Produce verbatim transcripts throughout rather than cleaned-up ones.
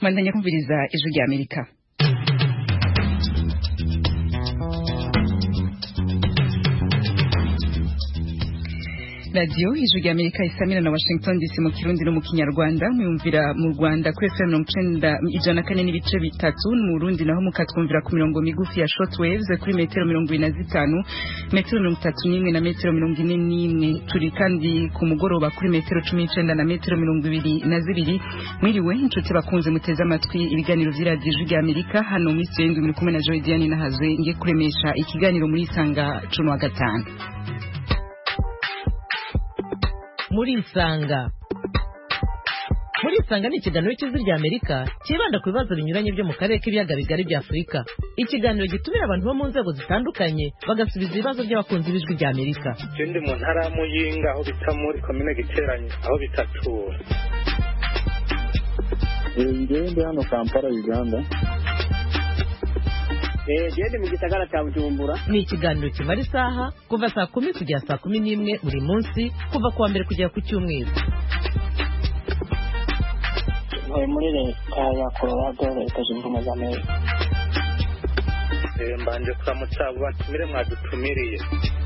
Mwandanya kumviriza ijwi rya Amerika. Radio ijwi rya Amerika isamira na Washington D C mu Kirundi no mu Kinyarwanda, mwumvira mu Rwanda kuri F M mirongo icenda ijana na kane n'ibice bitatu, mu Burundi naho mukatwumvira ku mirongo migufi ya shortwaves kuri metero mirongo ine na zitanu, metero mirongo itatu n'imwe na metero mirongo ine n'imwe. Turi kandi ku mugoroba kuri metero cumi n'icenda na metero mirongo ibiri na zibiri. Mwiriwe inshuti bakunze muteze amatwi ibiganiro vy'iradiyo ijwi rya Amerika, hano muri studio muri kumwe na Joy Diane Nahazwe ngiye kuremesha ikiganiro muri Isanga cumi wa gatanu. Muri Isanga Muri Isanga ni ikiganiro cy'ijwi rya Amerika kibanda ku bibazo binyuranye byo mu karere k'ibiyaga bigari bya Afurika. Ikiganiro gitumira abantu bo mu nzego zitandukanye bagasubiza ibibazo by'abakunzi b'ijwi rya Amerika. Ndi mu ntara y'Amuyinga aho bita muri komine Giteranye aho bitatura. Ndi hano Kampala, Uganda. Eh, jende mu gisagara cya Bujumbura. Ni ikiganiro kimara isaha kuva saa kumi kugera saa kumi n'imwe buri munsi, kuva kuwa mbere kugera ku cyumweru. Ntuye muri leta ya Colorado, leta zunze ubumwe za Amerika. Eh, mbanje kuramutsa batumire mwadutumiriye.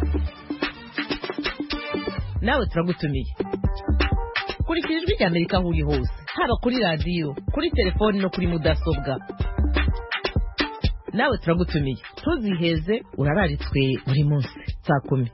Nawe turagutumiye. Kurikira ijwi rya Amerika aho uri hose, haba kuri radio, kuri telefoni no kuri mudasobwa. Nawe turagutumiye, tuziheze urararitswe buri munsi saa kumi.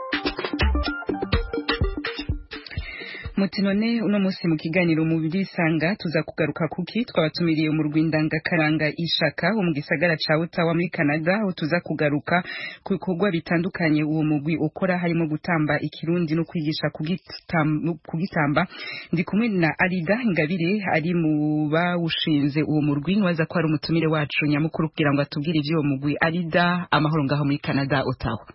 Mutinone uno munsi mu kiganiro mu Isanga tuza kugaruka kuki twabatumiriye mu Rwindanga Karanga Ishaka wo mu gisagara ca Ottawa muri Canada, aho tuza kugaruka ku bikorwa bitandukanye uwo mugwi ukora, harimo gutamba ikirundi no kwigisha kugitamba, kugitamba. Ndi kumwe na Arida Ingabire ari mu bawushinze uwo murwi, nwaza ko ari umutumire wacu nyamukuru kugira ngo atubwire ivyo uwo mugwi. Arida, amahoro ngaho muri Canada Ottawa.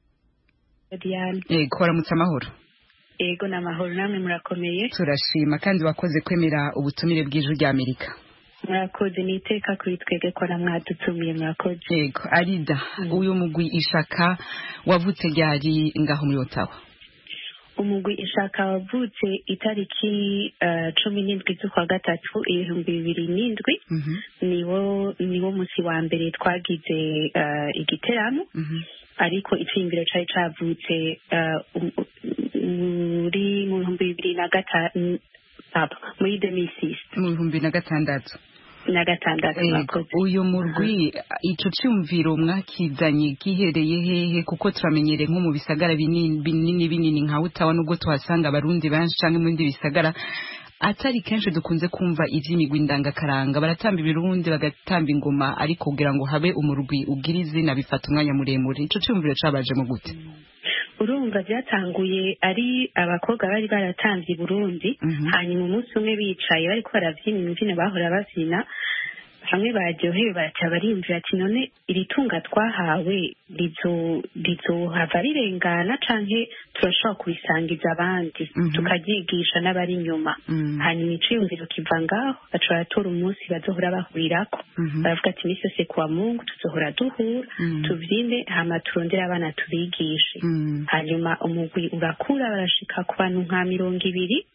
Diane. Eh, kora mutsa amahoro. Ego na mahoro, namwe murakomeye. Turashima kandi wakoze kwemera ubutumire bw'ijwi rya Amerika. Murakoze, niteka kuri twege ko namwadutumiye, murakoze. Ego, Arida, mm. uyu mugwi Ishaka wavutse ryari ngaho muri Ottawa? Umugwi Ishaka wavutse itariki uh, cumi n'indwi z'ukwa gatatu ibihumbi bibiri n'indwi. mm -hmm. niwo niwo musi wa mbere twagize uh, igiteramo. mm -hmm. Ariko icimbiro cari cavutse uh, um, muri mu bihumbi bibiri na gatanu, muri deux six, mu bihumbi na gatandatu na gatandatu. Uyu murwi ico cyumviro mwakizanye gihereye hehe? Kuko turamenyere nko mu bisagara binini binini binini nka Ottawa, nubwo tuhasanga abarundi benshi canke mu bindi bisagara atari kenshi dukunze kumva ivy'imigwi ndangakaranga, baratamba ibirundi bagatamba ingoma, ariko kugira ngo habe umurwi ugira izina bifata umwanya muremure. Ico cyumviro cabaje mu gute? Urumva byatanguye ari abakobwa bari baratanze i Burundi. mm -hmm. Hanyuma umunsi umwe bicaye bariko baravyina imbyino bahora bavyina, hamwe baryohewe baca barimvira ati none iri tunga twahawe rizo rizohava rirengana canke turashobora kubisangiza abandi. mm -hmm. tukavyigisha n'abari inyuma. mm -hmm. Hanyuma iciyumviro kiva ngaho baca baratora umunsi bazohora bahurirako. mm -hmm. Baravuga ati imisi yose kuwa Mungu tuzohora duhura. mm -hmm. tuvyine hama turondere abana tubigishe. mm -hmm. Hanyuma umugwi urakura barashika ku bantu nka mirongo ibiri.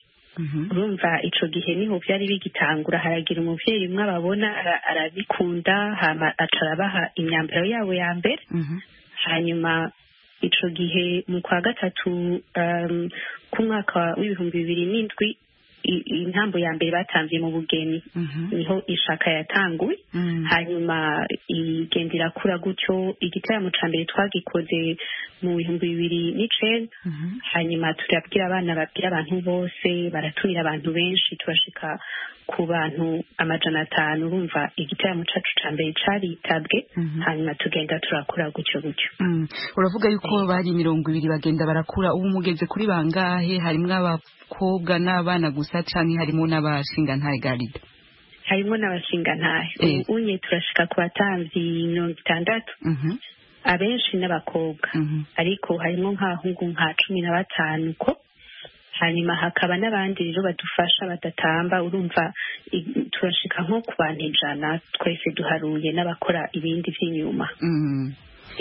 Urumva ico gihe niho vyari bigitangura, haragira umuvyeyi umwe ababona arabikunda, hama acarabaha imyambaro yabo ya mbere. mm -hmm. Hanyuma ico gihe mu kwa gatatu um, ku mwaka w'ibihumbi bibiri n'indwi intambo ya mbere batamvye mu bugeni. mm -hmm. Niho Ishaka yatanguye. mm -hmm. Hanyuma igendera kura gutyo, igiteramo ca mbere twagikoze mu bihumbi bibiri n'icenda. mm -hmm. Hanyuma turabwira abana, babwira abantu bose, baratumira abantu benshi, turashika ku bantu amajana atanu. Urumva igiteramo cacu ca mbere caritabwe. mm -hmm. Hanyuma tugenda turakura gutyo gutyo. mm. Uravuga yuko mm. bari mirongo ibiri bagenda barakura, ubu mugeze kuri bangahe? Harimwo abakobwa n'abana gusa canke harimo n'abashingantahe? Garida, harimo n'abashingantahe. eh. Unye turashika ku batamvyi mirongo itandatu. mm -hmm. Abenshi n'abakobwa. mm -hmm. Ariko harimo nk'ahungu nka cumi na batanu ko. Hanyuma hakaba n'abandi rero badufasha badatamba. Urumva turashika nko ku bantu ijana twese duharuye, n'abakora ibindi vy'inyuma. mm.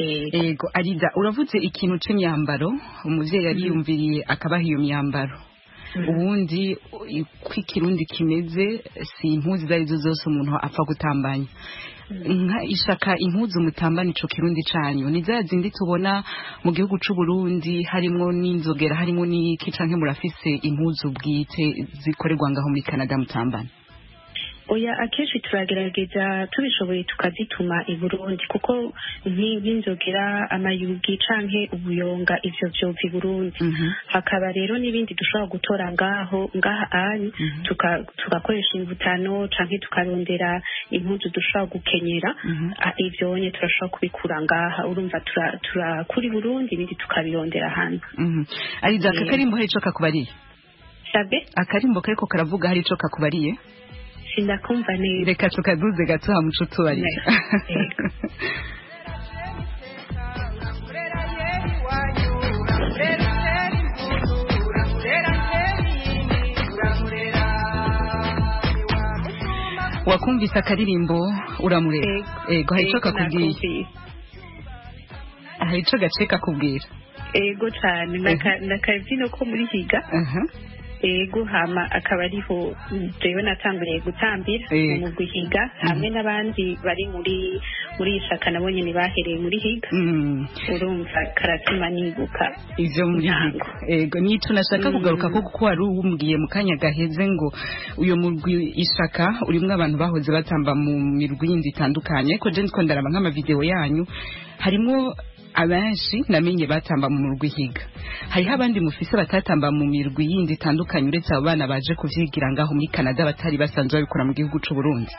Ego, Arida, uravuze ikintu c'imyambaro umuvyeyi yariyumviriye akabaha iyo myambaro. ubundi kw'ikirundi kimeze si impuzu izo arizo zose umuntu apfa gutambanya nka ishaka impuzu mutambana ico kirundi canyu ni za zindi tubona mu gihugu c'u Burundi harimo n'inzogera harimo n'iki canke murafise impuzu bwite zikorerwa ngaho muri Canada mutambana? Oya akenshi turagerageza tubishoboye tukazituma i Burundi kuko nk'inzogera amayugi canke ubuyonga ivyo vyova i Burundi hakaba rero n'ibindi dushobora gutora ngaho ngaha ari tugakoresha imvutano canke tukarondera impuzu dushobora gukenyera ivyo nye turashobora kubikura ngaha urumva turakura i Burundi ibindi tukabirondera hanze. Ari za kakarimbo hari ico kakubariye? Sabe akarimbo kariko karavuga hari ico kakubariye? Sindakumva neza. Reka tukaduze gato ha muco tubari. Wakumvise akaririmbo uramurera? Ego hari ico kakubwiye? Hari ico gace kakubwira? Ego cyane nakavino ko muri higa. Ego hama akaba ariho jewe natanguriye gutambira mu guhiga hamwe n'abandi bari muri muri ishaka nabonye ni bahereye muri higa urumva karatuma nibuka ivyo muri higa. Ego nico nashaka kugaruka ko kuko wari umbwiye mu kanya gaheze ngo uyo murwi ishaka urimwe abantu bahoze batamba mu mirwi yindi itandukanye ko je ndiko ndaraba nk'ama video yanyu harimo abenshi namenye batamba mu murwi higa hariho abandi mufise batatamba mu mirwi yindi itandukanye uretse abo bana baje kuvyigira ngaho muri Canada batari basanzwe babikora mu gihugu c'u Burundi?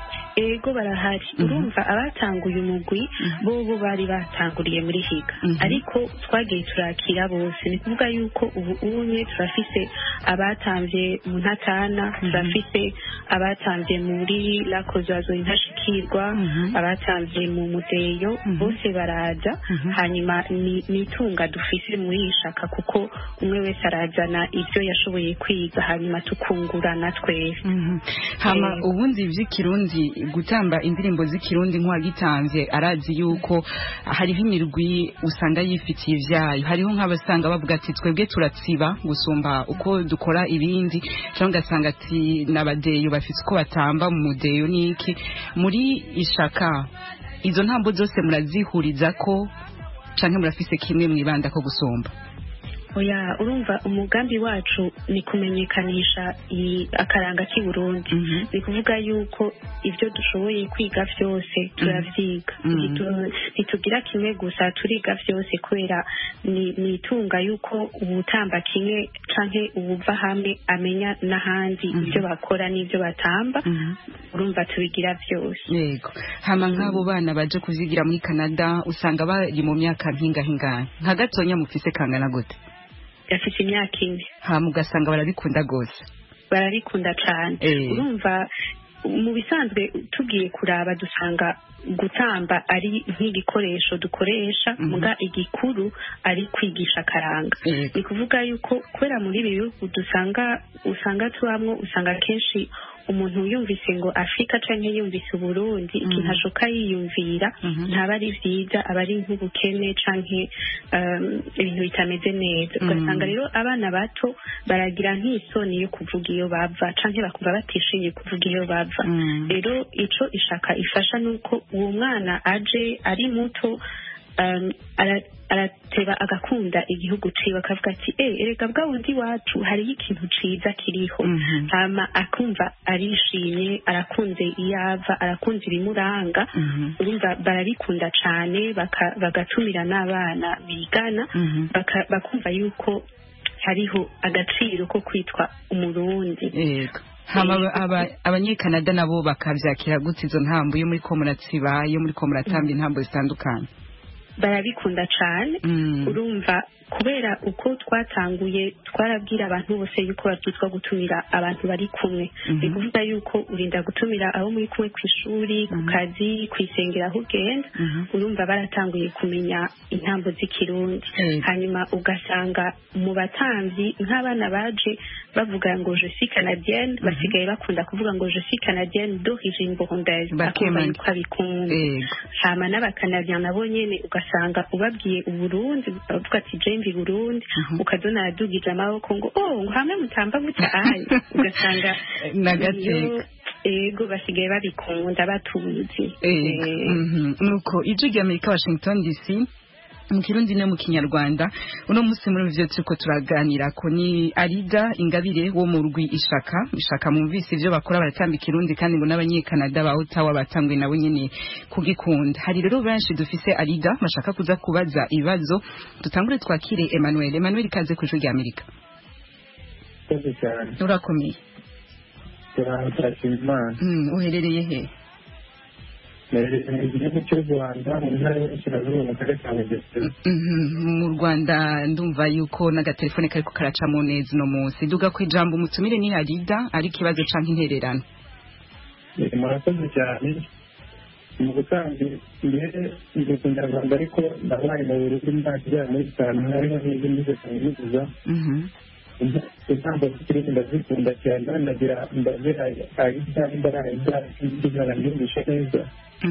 Ego barahari urumva abatanguye umugwi bo bo bari batanguriye muri higa ariko twagiye turakira bose ni kuvuga yuko ubu unye turafise abatamvye mu ntatana turafise abatamvye muri lakozazo intashikirwa abatamvye mu mudeyo bose baraza hanyuma nitunga dufise muri ishaka kuko umwe wese arazana ivyo yashoboye kwiga hanyuma tukungurana twese. Hama ubundi vy'ikirundi gutamba indirimbo z'ikirundi nk'uwagitamvye arazi yuko hariho imirwi usanga yifitiye ivyayo hariho nk'abasanga bavuga ati twebwe turatsiba gusumba uko dukora ibindi cyangwa ugasanga ati n'abadeyo bafite uko batamba mu mudeyo n'iki muri ishaka izo ntambo zose murazihuriza ko canke murafise kimwe mwibanda ko gusumba? Oya urumva umugambi wacu ni kumenyekanisha akaranga k'i Burundi ni kuvuga yuko ivyo dushoboye kwiga vyose turavyiga ntitugira kimwe gusa turiga vyose kubera ni itunga yuko ubutamba kimwe canke ubuva hamwe amenya n'ahandi ivyo bakora n'ivyo batamba urumva tubigira vyose. Yego hama nk'abo bana baje kuvyigira muri Canada usanga bari mu myaka nk'ingahe nka gatonya mufise kangana gute? Yafite imyaka ine. Ha mugasanga barabikunda gose? Barabikunda cyane. Urumva mu bisanzwe tugiye kuraba dusanga gutamba ari nk'igikoresho dukoresha muga igikuru ari kwigisha karanga. Ni kuvuga yuko kubera muri ibi bihugu dusanga usanga tubamwo usanga kenshi umuntu yumvise ngo Afrika canke yumvise Burundi ikintu ashoka yiyumvira ntaba ari vyiza abari nk'ubukene canke ibintu bitameze neza ugasanga rero abana bato baragira nk'isoni yo kuvuga iyo bava canke bakumva batishimiye kuvuga iyo bava rero ico ishaka ifasha nuko uwo mwana aje ari muto arateba agakunda igihugu ciwe akavuga ati eh erega bwa wundi wacu hariho ikintu ciza kiriho hama akumva arishimye arakunze iyava arakunze ibimuranga urumva barabikunda cane bagatumira n'abana bigana bakumva yuko hariho agaciro ko kwitwa umurundi. Yego hama abanyekanada nabo bakavyakira gute izo ntambo yo muri ko muratsiba yo muri ko muratamba intambo zitandukanye? Barabikunda cyane urumva kubera uko twatanguye twarabwira abantu bose yuko babyitwa gutumira abantu bari kumwe ni kuvuga yuko urinda gutumira abo muri kumwe ku ishuri ku kazi kwisengera aho ugenda urumva baratanguye kumenya intambo z'ikirundi hanyuma ugasanga mu batamvyi nk'abana baje bavuga ngo je suis canadienne basigaye bakunda kuvuga ngo je suis canadienne d'origine burundaise akumva yuko abikunda hama n'abakanadian nabo nyene ugasanga ubabwiye uburundi bavuga ati je mvi Burundi ukazona adugije amaboko ngo oh ngo hamwe mutamba mutahaye ugasanga nagateka ego basigaye babikunda batuzi nuko ijwi ry'Amerika Washington D C mu Kirundi no mu Kinyarwanda uno musi muri ivyo turiko turaganira ko ni Alida Ingabire wo mu rugwi ishaka ishaka mumvise ivyo bakora baratamba Kirundi kandi ngo n'abanyekanada ba Ottawa batangwe nabo nyene kugikunda hari rero benshi dufise Alida bashaka kuza kubaza ibibazo dutangure twakire Emmanuel Emmanuel kaze ku ijwi ry'Amerika urakomeye turashimana mm uherereye he mu Rwanda ndumva yuko n'agatelefone kariko karacamo neza no munsi duga ku ijambo umutumire ni Alida ari kibazo canke intererano murakoze cyane mu gutanga imbere ibyo kunyarwanda ariko ndabaye mu Burundi ndakira muri cyane hariho n'ibindi bisanzwe ijambo zikiri ndazikunda cyane ndagira ndagira Alida imbaraga ndazikira ndumvishe neza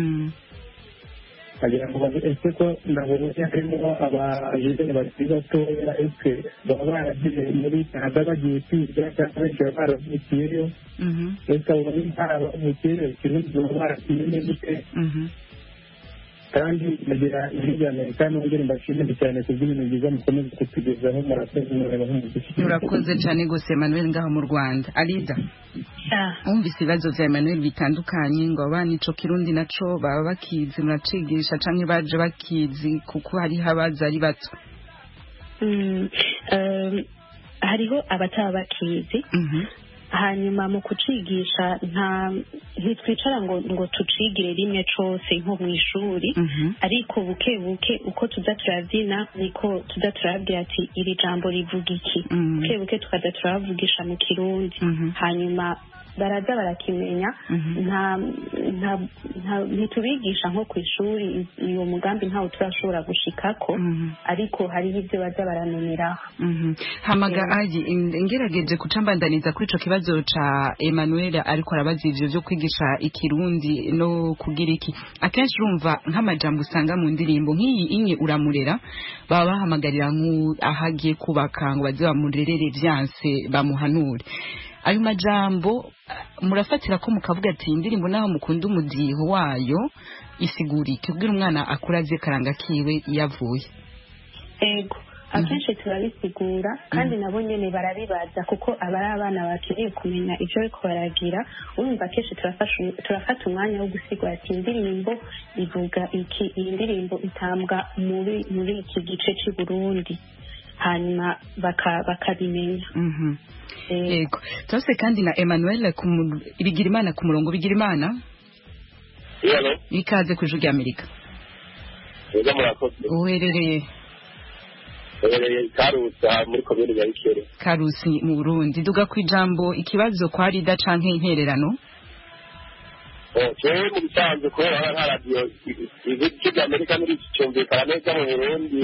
agira ngo ese ko ndabonye harimo abajene bakiri batoya ese baba baragiye muri Canada bagiye kwiga cyangwa bakaba baravukiyeyo ese abo bari baravukiyeyo ikibazo baba baragiye neza kandi nagira ibindi Amerika n'ubwo mbashimira cyane ku bw'ibintu byiza mukomeze kutugezaho murakoze murakoze cyane gose Emmanuel ngaho mu Rwanda Alida umvise ibibazo vya Emmanuel bitandukanye ngo abana ico Kirundi naco baba bakizi muracigisha canke baje bakizi kuko hari habaza ari bato hariho abataba bakizi hanyuma mu kucigisha nta ntitwicara ngo ngo tucigire rimwe cose nko mu ishuri ariko buke buke uko tuza turavyina niko tuza turabwira ati iri jambo rivuga iki buke buke tukaza turavugisha mu Kirundi hanyuma baraza barakimenya nta nta ntitubigisha nko ku ishuri iyo mugambi ntawo turashobora gushikako ariko hari ibyo baza baramenyeraho hamaga aji ingerageje kucambandaniza kuri ico kibazo ca Emmanuel ariko arabaza ivyo byo kwigisha ikirundi no kugira iki akenshi urumva nk'amajambo usanga mu ndirimbo nk'iyi inye uramurera baba bahamagarira nk'ahagiye kubaka ngo baze bamurerere vyanse bamuhanure ayo majambo murafatira ko mukavuga ati indirimbo naho mukunda umudiho wayo isigurike kugira umwana akuraze karanga kiwe yavuye ego akenshi turabisigura kandi nabo nyene barabibaza kuko abari abana bakeneye kumenya ivyo ariko baragira urumva kenshi turafasha turafata umwanya wo gusigura ati indirimbo ivuga iki iyi ndirimbo itambwa muri muri iki gice cy'u Burundi hanyuma bakabimenya mhm yego tose kandi na Emmanuel bigira imana ku murongo bigira imana yalo ikaze ku ijwi ry'Amerika yego murakoze uherereye uherereye Karusi muri komune ya Bikere Karusi mu Burundi duga ku ijambo ikibazo kwa Alida canke intererano oh cyo mu bisanzwe ko nka radio ijwi ry'Amerika muri cyumvikana neza mu Burundi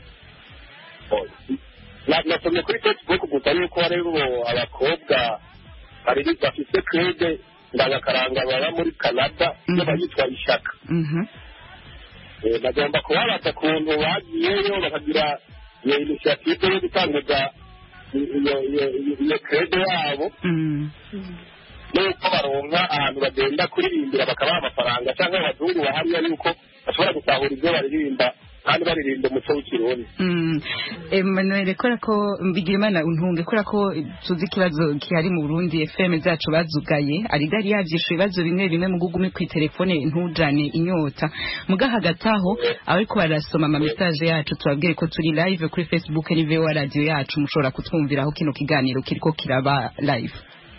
nasomye kuri Facebook gusa yuko hariho abakobwa bari bafise crede ndangakaranga baba muri Canada iyo bayitwa ishaka bagomba kubabaza kuntu bagiyeyo bakagira iyo initiative yo gutanguza iyo crede yabo nuko baronka ahantu bagenda kuririmbira bakabaha amafaranga cyangwa abazungu bahariya yuko bashobora gutahura ibyo baririmba kandi baririmba umuco w'ikirundi Emmanuel kora ko mbigira imana untunge kora ko tuzi ikibazo kihari mu Burundi F M zacu bazugaye Alida yavyishuye ibibazo bimwe bimwe mu gugume ku telefone ntujane inyota muga hagataho ariko barasoma ama message yacu tubabwiye ko turi live kuri Facebook ni V O radio yacu mushobora kutwumviraho kino kiganiro kiriko kiraba live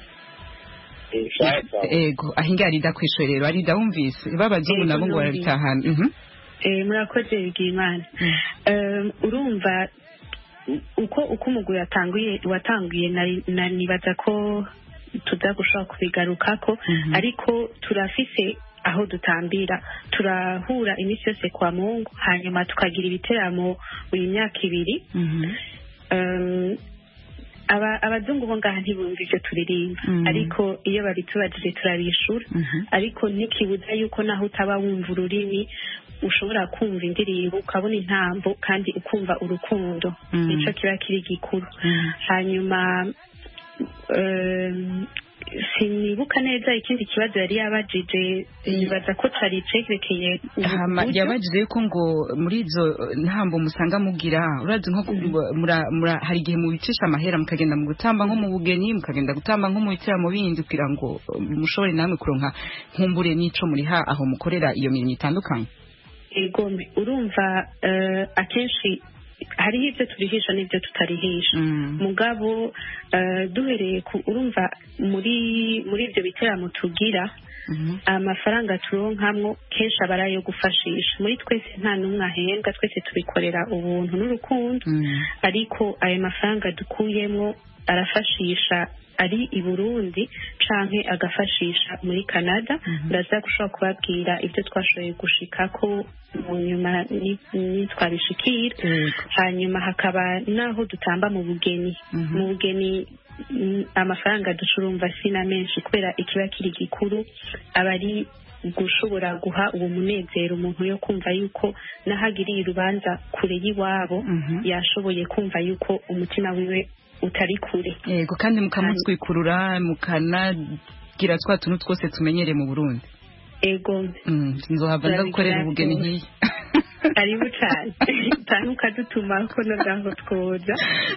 ego ahinga Alida kwishorero Alida wumvise babazungu nabo ngo barabitahana mhm eh murakoze bigimana um urumva uko uko umuguru yatanguye watanguye nibaza ko tuza gushaka kubigarukako ariko turafise aho dutambira turahura iminsi yose kwa Mungu hanyuma tukagira ibiteramo buri myaka ibiri um abazungu bo ngaha ntibumva ivyo turirimba ariko iyo babitubajije turabishura ariko ntikibuza yuko naho utaba wumva ururimi ushobora kumva indirimbo ukabona intambo kandi ukumva urukundo nico kiba kiri gikuru hanyuma sinibuka neza ikindi kibazo yari yabajije nibaza ko cari cerekeye yabajije ko ngo muri izo ntambo musanga mugira urazi nko hari igihe mubicisha amahera mukagenda mu gutamba nko mu bugeni mukagenda gutamba nko mu bitera mu bindi kugira ngo mushobore namwe kuronka nkumbure n'ico muri ha aho mukorera iyo mirimo itandukanye ego urumva akenshi hariho ibyo turihisha n'ibyo tutarihisha mugabo duhereye ku urumva muri muri ibyo biteramo tugira amafaranga turonkamwo kenshi aba ari ayo gufashisha muri twese nta n'umwe ahembwa twese tubikorera ubuntu n'urukundo ariko ayo mafaranga dukuyemwo arafashisha ari i Burundi canke agafashisha muri Canada ndaza gushobora kubabwira ibyo twashoboye gushikako mu nyuma nitwabishikira hanyuma hakaba naho dutamba mu bugeni mu bugeni amafaranga ducurumva sina menshi kubera ikiba kiri gikuru aba ari gushobora guha uwo munezero umuntu yo kumva yuko nahagiriye urubanza kure y'iwabo yashoboye kumva yuko umutima wiwe utari kure yego kandi mukamutwikurura mukanagira twa tuntu twose tumenyere mu Burundi ego nzohava ndagukorera ubugeni nk'iyi karibu cyane cyane ukadutuma ko n'aho twoza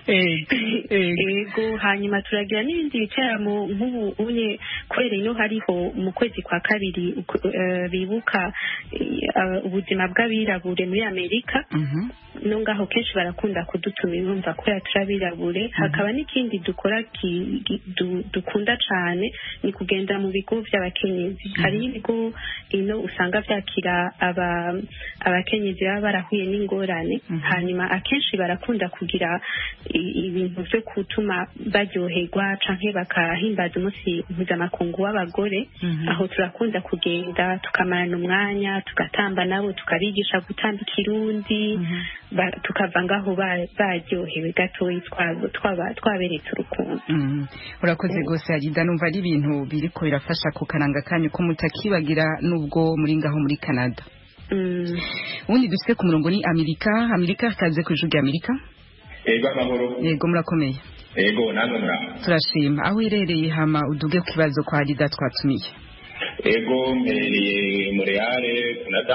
ego hanyuma turagira n'ibindi bicaramo nk'ubu unye kubera ino hariho mu kwezi kwa kabiri bibuka ubuzima bw'abirabure muri Amerika no ngaho kenshi barakunda kudutumira urumva ko yaturabirabure hakaba n'ikindi dukora dukunda cyane ni kugenda mu bigo by'abakenyezi hari ibigo ino usanga byakira aba abakenyezi baba barahuye n'ingorane hanyuma akenshi barakunda kugira ibintu byo gutuma baryoherwa canke bakahimbaza umunsi mpuzamakungu w'abagore aho turakunda kugenda tukamarana umwanya tugatamba nabo tukabigisha gutamba ikirundi tukava ngaho baryohewe gatoyi twaberetse urukundo urakoze rwose Agida numva ari ibintu biriko birafasha ku karanga kanyu ko mutakibagira nubwo muri ngaho muri Canada ubundi dufite ku murongo ni Amerika Amerika kaze ku ijuru rya Amerika yego amahoro yego murakomeye yego namwe muraho turashima aho irereye hama uduge ku kibazo kwa Agida twatumiye ego mpereye Montreal Canada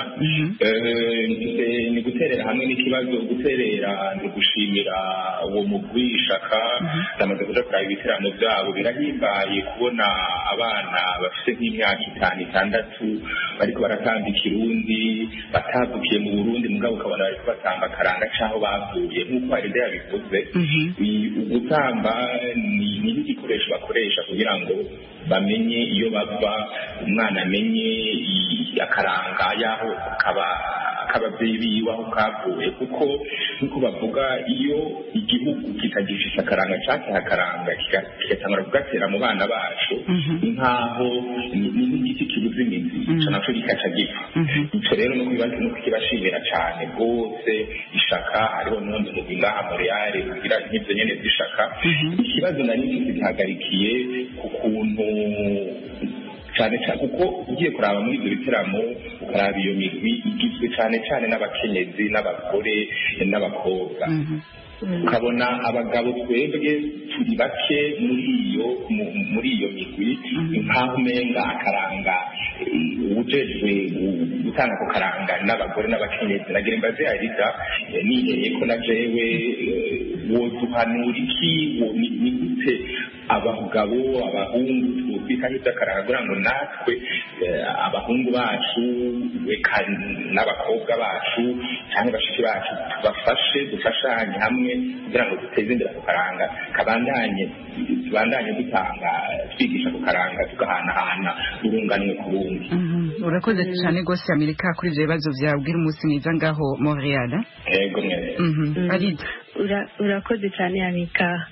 ni guterera hamwe n'ikibazo guterera ni gushimira uwo mugwi ishaka ndamaze kuja kuraba ibiteramo byabo birahimbaye kubona abana bafite nk'imyaka itanu itandatu bariko baratamba ikirundi batavukiye mu Burundi mugabo ukabona bariko batamba akaranga caho bavuye nk'uko Aride yabivuze gutamba ni igikoresho bakoresha kugira ngo bamenye iyo bava umwana amenye akaranga yaho kaba kababyeyi biwe aho kavuye kuko nkuko bavuga iyo igihugu kitagifise akaranga cyake hakaranga kigatangura kugatera mu bana bacu nkaho n'igiti kibuze imizi ico naco gikaca gipfa ico rero no kwibaza no kibashimira cyane rwose ishaka hariho n'undi mu ngaha Montreal kugira nk'ivyo nyene zishaka ikibazo nari gihagarikiye ku kuntu cyane cyane kuko ugiye kuraba muri ibyo biteramo ukaraba iyo migwi igizwe cyane cyane n'abakenyezi n'abagore n'abakobwa ukabona abagabo twebwe turi bake muri iyo muri iyo migwi nkaho umenga akaranga ujejwe gutanga ako karanga n'abagore n'abakenyezi nagira mbaze Arida nihereye ko na jewe woduhanura iki ni gute abagabo abahungu twubika nk'ibyakaranga kugira ngo natwe abahungu bacu eka n'abakobwa bacu cyangwa bashiki bacu tubafashe dufashanye hamwe kugira ngo duteze imbere ako karanga kabandanye tubandanye dutanga twigisha ako karanga tugahanahana urunganwe ku rundi urakoze cyane rwose Amerika kuri ibyo bibazo byawe bwira umunsi mwiza ngaho Montreal yego mwese Arida urakoze cyane Amerika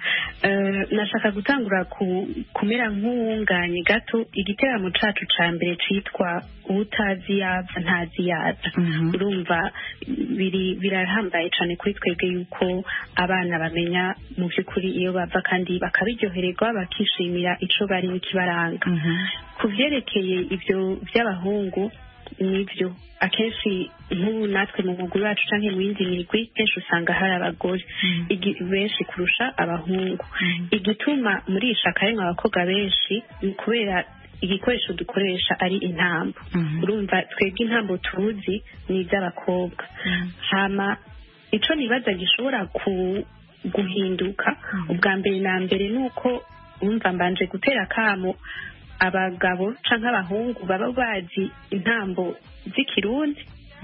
nashaka gutangura kumera nk'uwunganye gato igiteramo cacu ca mbere citwa utazi yaza ntazi yaza urumva biri birahambaye cane kuri twebwe yuko abana bamenya mu by'ukuri iyo bava kandi bakabiryohererwa bakishimira ico bari n'ikibaranga ku vyerekeye ivyo vy'abahungu nivyo akenshi nk'ubu natwe mu mugwi wacu canke mu yindi migwi kenshi usanga hari abagore benshi kurusha abahungu igituma muri ishaka harimwo abakobwa benshi ni kubera igikoresho dukoresha ari intambo urumva twebwe intambo tuzi ni iz'abakobwa hama ico nibaza gishobora guhinduka ubwa mbere na mbere ni uko wumva mbanje gutera akamo abagabo canke abahungu baba bazi intambo z'ikirundi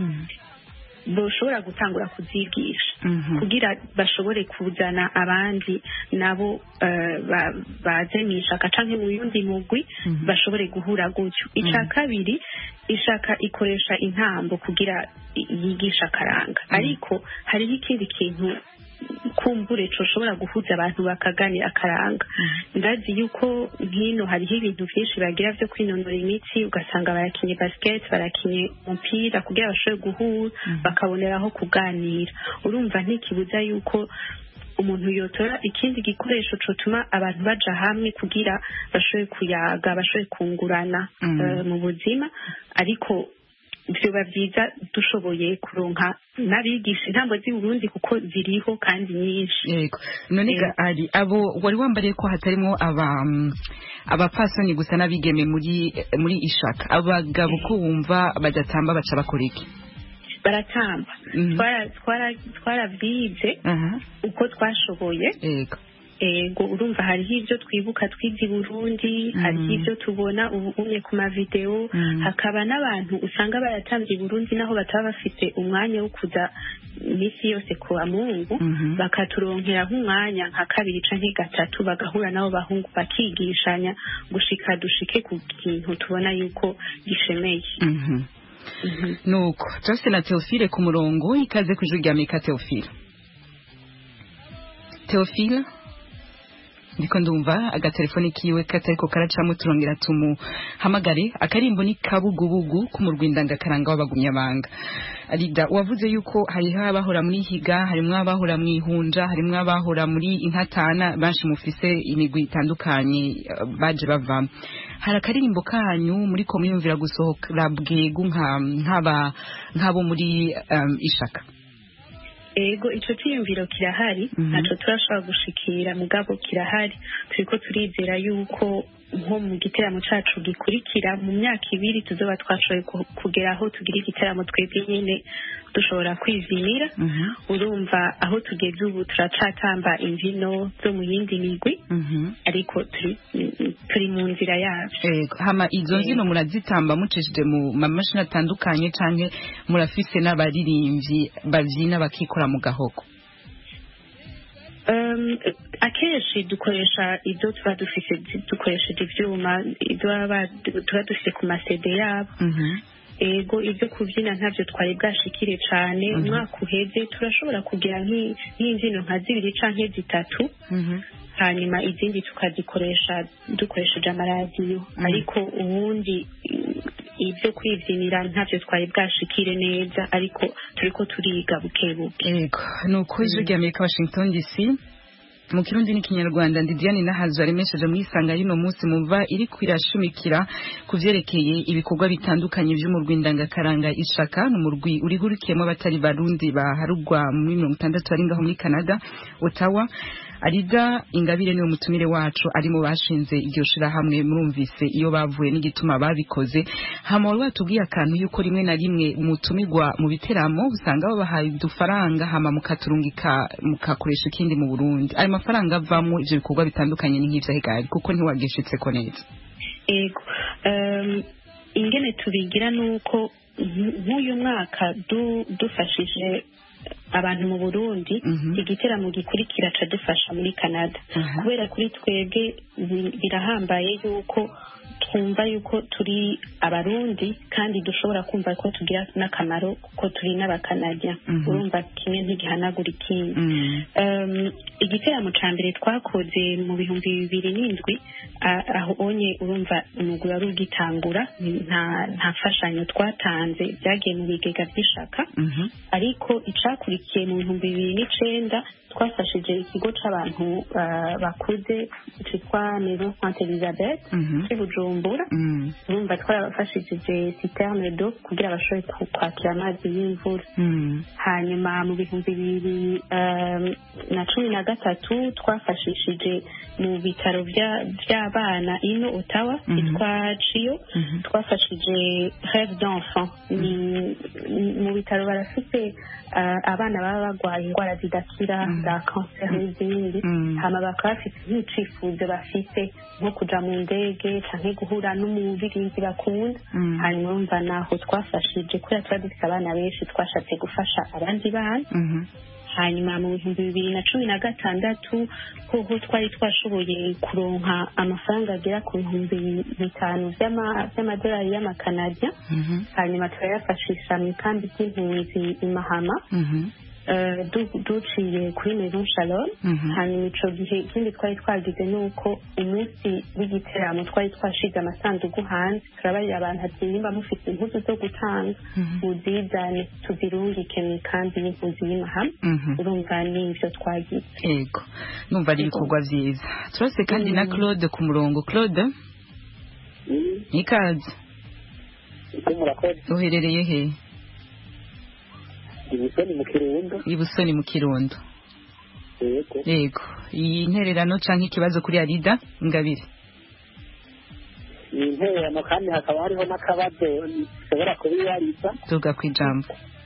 boshobora gutangura kuzigisha kugira bashobore kuzana abandi nabo baze mw'ishaka canke mu yundi mugwi bashobore guhura gutyo ica kabiri ishaka ikoresha intambo kugira yigisha akaranga ariko hariho ikindi kintu kumbure coshobora guhuza abantu bakaganira akaranga ndazi yuko nkino hariho ibintu vyinshi bagira vyo kwinonora imitsi ugasanga barakinye basket barakinye umupira kugira bashobore guhura bakaboneraho kuganira urumva ntikibuza yuko umuntu yotora ikindi gikoresho cotuma abantu baja hamwe kugira bashobore kuyaga bashobore kungurana mu buzima ariko vyoba vyiza dushoboye kuronka n'abigisha intambo z'i Burundi kuko ziriho kandi nyinshi yego none ari abo wari wambariye ko hatarimwo aba abapfasoni gusa n'abigeme muri muri ishaka abagabo ko wumva badatamba baca bakora iki baratamba twara twara twaravyize uko twashoboye yego ego urumva hariho ivyo twibuka twizi Burundi hariho ivyo tubona ubunye ku mavideo hakaba n'abantu usanga baratamvye Burundi naho bataba bafite umwanya wo kuza misi yose kuwa Mungu bakaturonkera nk'umwanya nka kabiri canke gatatu bagahura nabo bahungu bakigishanya gushika dushike ku kintu tubona yuko gishemeye nuko Jose na Theophile ku murongo ikaze kujuryamika Theophile Theophile ndiko ndumva agatelefoni kiwe katariko karacamo turongera tumuhamagare akarimbo ni kabugubugu kumurwindanga karanga w'abagumyabanga arida wavuze yuko hari abahora muri higa harimwo abahora mu ihunja harimwo abahora muri intatana banshi mufise imigwi itandukanye baje bava hari akaririmbo kanyu muri ko mwiyumvira gusohokera bwegu nka nkaba nkabo muri um, ishaka ego ico ciyumviro kirahari naco turashobora gushikira mugabo kirahari turiko turizera yuko nko mu giteramo cacu gikurikira mu myaka ibiri tuzoba twashoboye kugera aho tugira igiteramo twebwe nyene dushobora kwizimira urumva aho tugeze ubu turacatamba imvino zo mu yindi migwi ariko turi turi mu nzira yavyo hama izo mvino murazitamba mucishije mu mamashini atandukanye canke murafise n'abaririmbyi bavyina bakikora mu gahoko Um, akenshi dukoresha ibyo tuba dufise dukoresheje ivyuma ibyo tuba dufise ku masede yabo ego ibyo kubyina ntavyo twari bwashikire cane umwaka uheze turashobora kugira nk'imvyino nka zibiri canke zitatu hanyuma izindi tukazikoresha dukoresheje amaradiyo ariko ubundi ibyo kwivyinira ntavyo twari bwashikire neza ariko turiko turiga bukebuke yego nuko ijwi rya Amerika Washington D C mu kirundi n'ikinyarwanda ndi Diane Nahazo aremesheje mu isanga y'ino munsi muva iri kwirashumikira kuvyerekeye ibikorwa bitandukanye vy'umurwindanga karanga ishaka n'umurwi uri hurikiyemo abatari barundi baharugwa muri mirongo itandatu ari ngaho muri Canada Ottawa Arida Ingabire niwe mutumire wacu arimo bashinze iryo shira hamwe murumvise iyo bavuye n'igituma babikoze hama watubwiye akantu yuko rimwe na rimwe mutumirwa mu biteramo usanga babahaye udufaranga hama mukaturungika mukakoresha ikindi mu Burundi ayo mafaranga avamo ivyo bikorwa bitandukanye n'nk'ivyo hegari kuko ntiwagishitse ko neza ego um, ingene tubigira nuko nk'uyu mwaka dufashije abantu mu Burundi igiteramo gikurikira ca dufasha muri Canada kubera kuri twebwe birahambaye yuko twumva yuko turi abarundi kandi dushobora kumva ko tugira n'akamaro kuko turi n'abakanadya urumva kimwe ntigihanagura ikindi igiteramo ca mbere twakoze mu bihumbi bibiri n'indwi aho onye urumva umugwi wari ugitangura nta mfashanyo twatanze byagiye mu bigega by'ishaka ariko icakurikiye mu bihumbi bibiri n'icenda twafashije ikigo c'abantu bakuze citwa Maison Sainte Elisabeth c'i Bujumbura urumva twarabafashije citerne d'eau kugira bashobore kwakira amazi y'imvura hanyuma mu bihumbi bibiri na cumi na gatatu twafashishije mu bitaro vy'abana ino Ottawa yitwa Cio twafashije Rêve d'enfant mu bitaro barafite abana baba bagwaye indwara zidakira za kanseri n'izindi hama bakaba bafite nk'icifuzo bafite nko kuja mu ndege canke guhura n'umubirinzi bakunda hanyuma urumva naho twafashije kubera tuba dufite abana benshi twashatse gufasha abandi bana hanyuma mu bihumbi bibiri na cumi na gatandatu hoho twari twashoboye kuronka amafaranga agera ku bihumbi bitanu vy'amadolari y'amakanadya hanyuma turayafashisha mu kambi ry'impunzi i Mahama duciye kuri Maison Shalom hanyuma ico gihe ikindi twari twagize nuko umunsi w'igiteramo twari twashize amasanduku hanze turabarira abantu ati nimba mufite impuzu zo gutanga muzizane tuzirungike mu kambi y'impunzi y'i Mahama urumva n'ivyo twagize yego numva ari ibikorwa vyiza turase kandi na Claude ku murongo Claude ikaze uherereye he ibusoni mu kirundo ibusoni mu kirundo yego yego iyi ntererano canke ikibazo kuri Arida Ingabire ni intererano kandi hakaba hariho n'akabazo ushobora kubibariza tuga kwijambo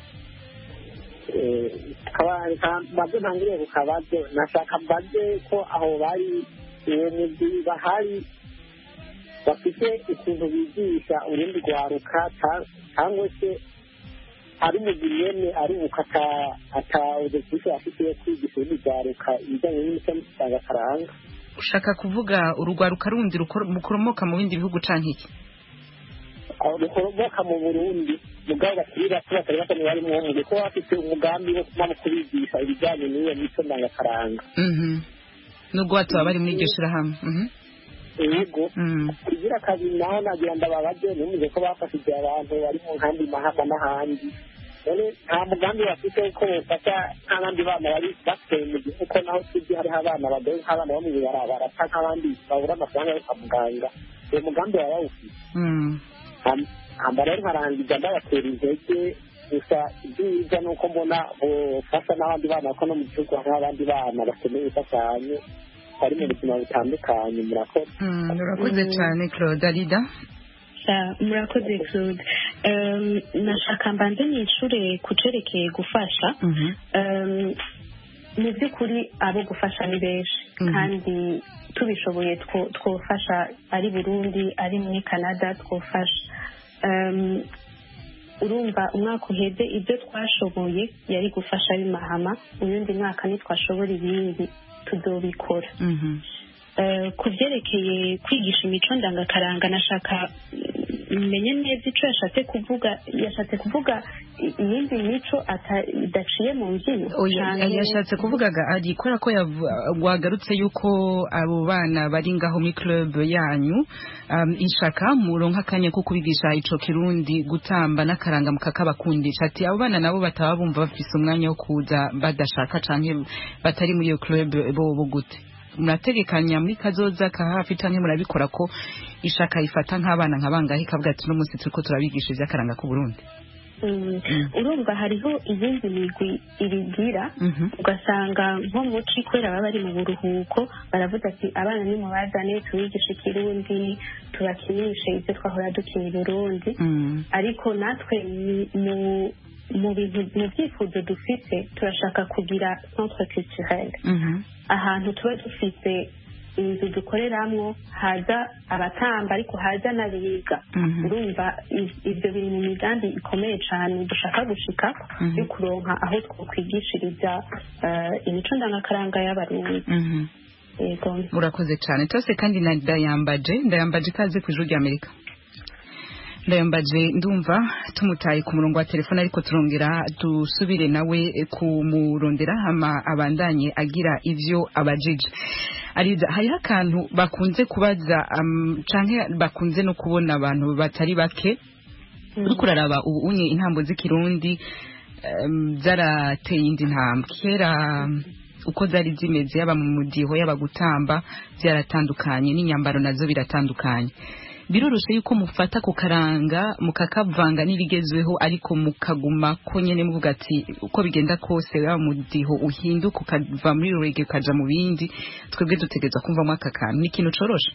maze ntangiriye ku kabazo nashaka mbaze ko aho bari uwo mugwi bahari bafite ikintu bigisha urundi rwaruka cyangwa se ari umugwi nyene ari ubukata ata udekisha afite yo kwigisha urundi rwaruka ibijyanye n'imico n'akaranga ushaka kuvuga urugwaruka rundi rukoromoka mu bindi bihugu canke iki rukoromoka mu Burundi mugabo bakiri bato batari bato barimo uwo mugwi ko bafite umugambi wo kumama kubigisha ibijyanye n'iyo mico n'akaranga nubwo batoba bari muri iryo shirahamwe yego kugira kabiri naho nagira ndababaje numvise ko bafashije abantu bari mu nkambi Mahama n'ahandi none nta mugambi bafite ko bafasha nk'abandi bana bari bafite mu gihugu ko naho tuzi hariho abana badoye nk'abana bo mu ibarabara canke nk'abandi babura amafaranga yo kwa muganga uwo mugambi waba bawufite hamba rero nkarangiza ndabatera intege gusa ibyiza ni uko mbona bofasha n'abandi bana ko no mu gihugu hariho abandi bana bakeneye imfashanyo bari mu buzima butandukanye murakoze murakoze cyane Claude Arida murakoze Claude nashaka mbanze nishure kucerekeye gufasha mu by'ukuri abo gufasha ni benshi kandi tubishoboye twofasha ari Burundi ari muri Canada twofasha urumva umwaka uheze ibyo twashoboye yari gufasha ari Mahama uyundi mwaka ntitwashobora ibindi tudobikora ku byerekeye kwigisha imico ndangakaranga nashaka menye neza icyo yashatse kuvuga yashatse kuvuga iyindi mico idaciye mu mbyino yashatse kuvugaga ari kubera ko wagarutse yuko abo bana bari ngaho muri club yanyu ishaka muronka akanya ko kubigisha ico kirundi gutamba n'akaranga mukakabakundisha ati abo bana nabo bataba bumva bafise umwanya wo kuza badashaka canke batari muri iyo club bo gute murategekanya muri kazoza ka hafi canke murabikora ko ishaka ifata nk'abana nk'abangahe ikavuga ati no munsi turiko turabigisha ivy'akaranga ku Burundi urumva hariho izindi migwi ibigira ugasanga nko muci kubera baba bari mu buruhuko baravuga ati abana ni mu bazane tubigisha ikirundi tubakinishe ibyo twahora dukina i Burundi ariko natwe mu mu bintu mu byifuzo dufite turashaka kugira centre culturel ahantu tuba dufite inzu dukoreramwo haza abatamba ariko haza n'abiga urumva ibyo biri mu migambi ikomeye cyane dushaka gushika yo kuronka aho twokwigishiriza imico ndangakaranga y'abarundi yego murakoze cyane tose kandi na Ndayambaje Ndayambaje kaze ku ijuru ry'Amerika Ndayambaje ndumva tumutaye ku murongo wa telefone ariko turongera dusubire nawe kumurondera hama abandanye agira ivyo abajije Arida hari akantu bakunze kubaza um, canke bakunze no kubona abantu batari bake uri kuraraba ubu unye intambo z'ikirundi um, zarateye indi ntambwe kera uko zari zimeze yaba mu mudiho yaba gutamba byaratandukanye n'inyambaro nazo biratandukanye biroroshe yuko mufata ku karanga mukakavanga n'ibigezweho ariko mukaguma ko nyene muvuga ati uko bigenda kose yaba mudiho uhinduka ukava muri reggae ukaja mu bindi twebwe dutegerezwa kumva mu aka kantu ni ikintu coroshe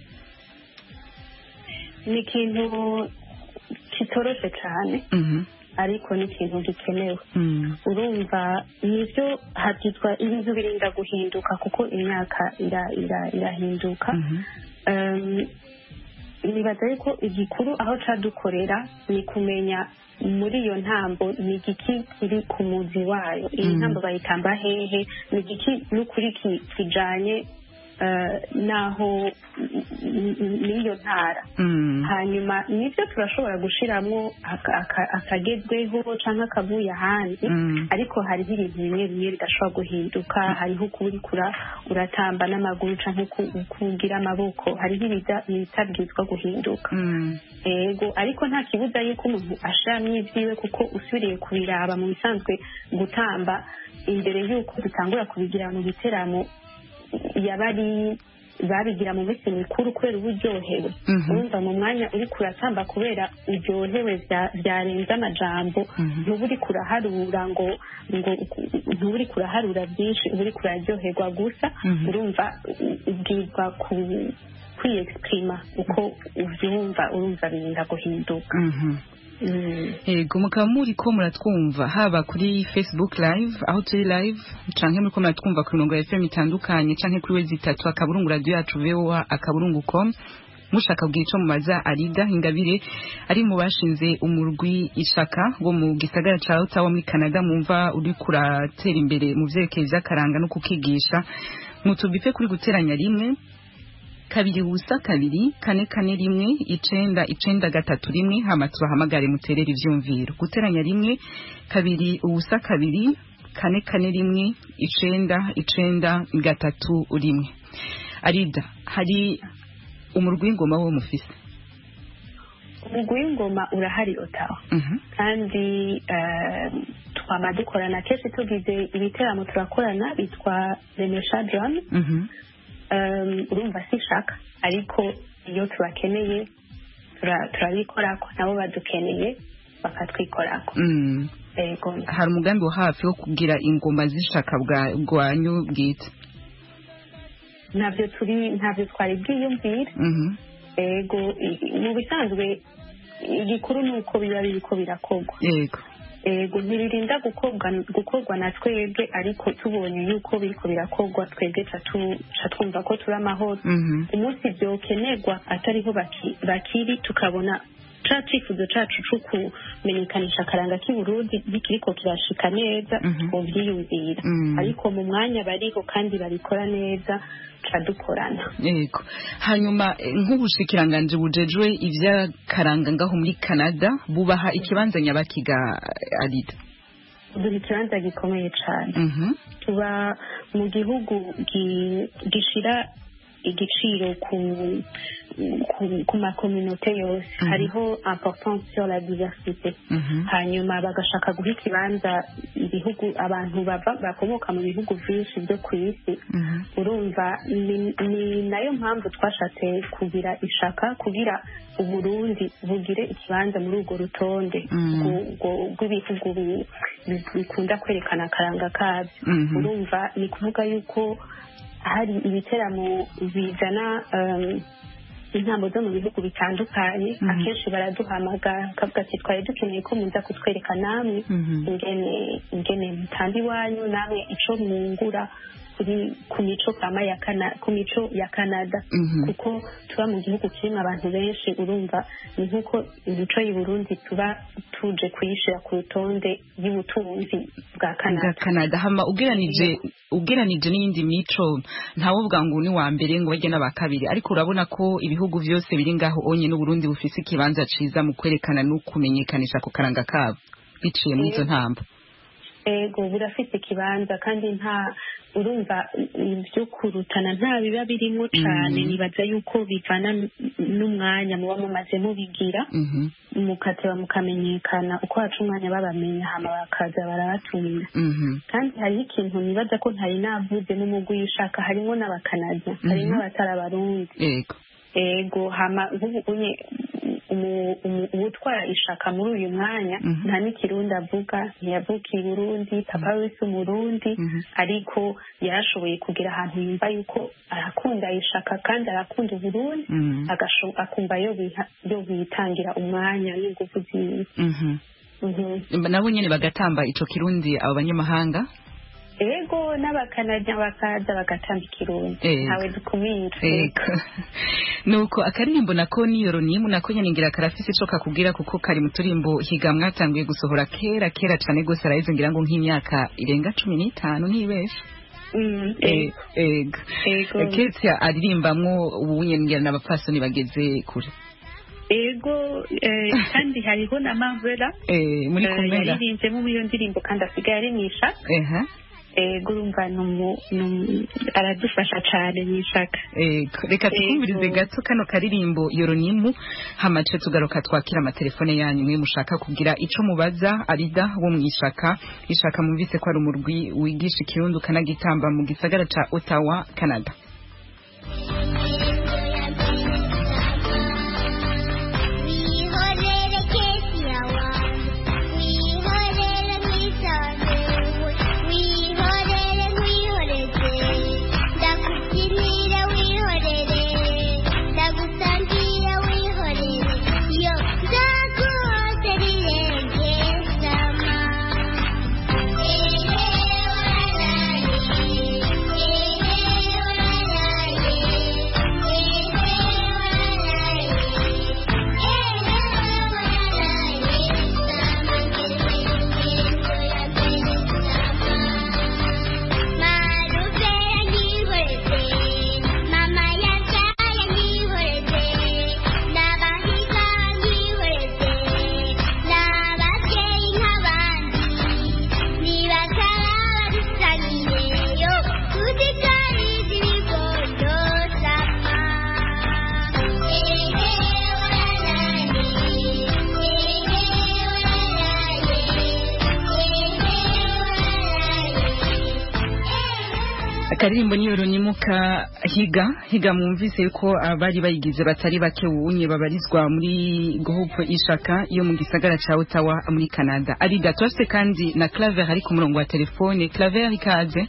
ni ikintu kitoroshe cyane ariko ni ikintu gikenewe urumva nivyo habyitwa ibintu birinda guhinduka kuko imyaka irahinduka nibaza yuko igikuru aho cadukorera ni kumenya muri iyo ntambo ni igiki kiri ku muzi wayo iyi ntambo bayitamba hehe ni igiki n'ukuri kijanye naho n'iyo ntara hanyuma nibyo turashobora gushiramwo akagezweho canke akavuye ahandi ariko hariho ibintu bimwe bimwe bidashobora guhinduka hariho kuba uratamba n'amaguru canke kugira amaboko hariho ibitabwirizwa guhinduka ego ariko nta kibuza yuko umuntu ashiramwo ivyiwe kuko usubiriye kubiraba mu bisanzwe gutamba imbere yuko dutangura kubigira mu biteramo yabari babigira mu minsi mikuru kubera uburyohewe urumva mu mwanya uri kuratamba kubera uryohewe byarenze amajambo ntuburi kuraharura ngo ngo ntuburi kuraharura byinshi uburi kuraryoherwa gusa urumva ubwirwa ku kwiyexprima uko uvyumva urumva birinda guhinduka Ego mukaba muri ko muratwumva haba kuri Facebook live aho turi live canke muri ko muratwumva ku mirongo ya F M itandukanye canke kuri wezi itatu akaburungu radio yacu V O A akaburungu com mushaka bwico mumaza Arida Ingabire ari mu bashinze umurwi ishaka ngo mu gisagara ca Ottawa muri Canada mumva uri kuratera imbere mu vyerekeye vy'akaranga no kukigisha mutubipe kuri guteranya rimwe kabiri ubusa kabiri kane kane rimwe icenda icenda gatatu rimwe hama tubahamagare muterera ivyumviro guteranya rimwe kabiri ubusa kabiri kane kane rimwe icenda icenda gatatu rimwe Arida hari umurwi w'ingoma wo mufise umurwi w'ingoma urahari Ottawa kandi twama dukorana kenshi tugize ibiteramo turakorana bitwa Remesha Drum urumva sishaka ariko iyo tubakeneye turabikorako nabo badukeneye bakatwikorako hari umugambi wo hafi wo kugira ingoma z'ishaka bwanyu bwite ntabyo turi ntabyo twari bwiyumvire ego mu bisanzwe igikuru ni uko biba biriko birakorwa yego ego ntibirinda gukorwa na twebwe ariko tubonye yuko biriko birakorwa twebwe ca twumva ko turi amahoro umunsi vyokenerwa atariho bakiri tukabona ca cifuzo cacu co kumenyekanisha akaranga k'Uburundi ntikiriko kirashika neza twovyiyumvira ariko mu mwanya bariho kandi babikora neza dukorana yego hanyuma nk'ubushikiranganje bujejwe ivy'akaranga ngaho muri Canada bubaha ikibanza nyabakiga Arida duha ikibanza gikomeye cane tuba mu gihugu gishira igiciro ku ku makominote yose hariho importance sur la diversité hanyuma bagashaka guha ikibanza ibihugu abantu bakomoka mu bihugu vyinshi byo ku isi urumva ni nayo mpamvu twashatse kugira ishaka kugira Uburundi bugire ikibanza muri urwo rutonde rw'ibihugu bikunda kwerekana akaranga kabyo urumva ni kuvuga yuko hari ibiteramo bizana intambo zo mu bihugu bitandukanye akenshi baraduhamagara kavuga ati twari dukeneye ko muza kutwereka namwe ingene ingene mutamba iwanyu namwe ico mwungura kuri ku mico kama ya kana ku mico ya Canada kuko tuba mu gihugu kirimo abantu benshi urumva ni nkuko imico y'u Burundi tuba tuje kuyishira ku rutonde y'ubutunzi bwa Canada Canada hama ugeranije ugeranije n'indi mico ntawo bwa ngo ni wa mbere ngo bajye n'abakabiri ariko urabona ko ibihugu byose biri ngaho onye n'u Burundi bufise ikibanza ciza mu kwerekana no kumenyekanisha ku karanga kabo biciye muri izo ntamba. Ego burafite ikibanza kandi nta urumva ibyo kurutana nta biba birimo cyane nibaza yuko bivana n'umwanya muba mumaze mubigira mukateba mukamenyekana uko haca umwanya babamenya hama bakaza barabatumira kandi hariho ikintu nibaza ko ntari navuze n'umugwi yishaka harimo n'abakanada harimo abatari abarundi ego ego hama nk'ubunye umutwara ishaka muri uyu mwanya nta n'ikirundi avuga ntiyavukiye i Burundi papa wese umurundi ariko yarashoboye kugira ahantu yumva yuko arakunda ishaka kandi arakunda Burundi akumva yo bitangira umwanya n'ingufu ziwe nabo nyene bagatamba ico kirundi abo banyamahanga. Ego n'abakanada bakaza bagatamba ikirundi ntawe dukumira nuko akaririmbo nako niyoro nimu nako nyangira karafise ico kakubwira kuko kari mu turimbo higa mwatanguye gusohora kera kera cyane gose araize ngira ngo nk'imyaka irenga cumi n'itanu nibesha ego ego Ketia aririmbamwo ubunyengira n'abapfasoni bageze kure. Ego kandi hariho na Mavera muri kumera yaririmbye mu iyo ndirimbo kandi asigaye arimisha eha ego urumva aradufasha cyane nishaka. Ego reka tukumvirize gato kano karirimbo yoronimu hamace tugaruka twakira amatelefone yanyu mwe mushaka kugira ico mubaza Arida wo mwishaka ishaka mumvise ko ari umurwi wigisha ikirundi kanagitamba mu gisagara ca Ottawa Canada. Karirimbo niyoro nimuka higa higa mwumvise yuko abari bayigize batari bake unye babarizwa muri groupe ishaka yo mu gisagara ca Ottawa muri Canada. Arida twase kandi na Claver ari ku murongo wa telefone. Claver ikaze.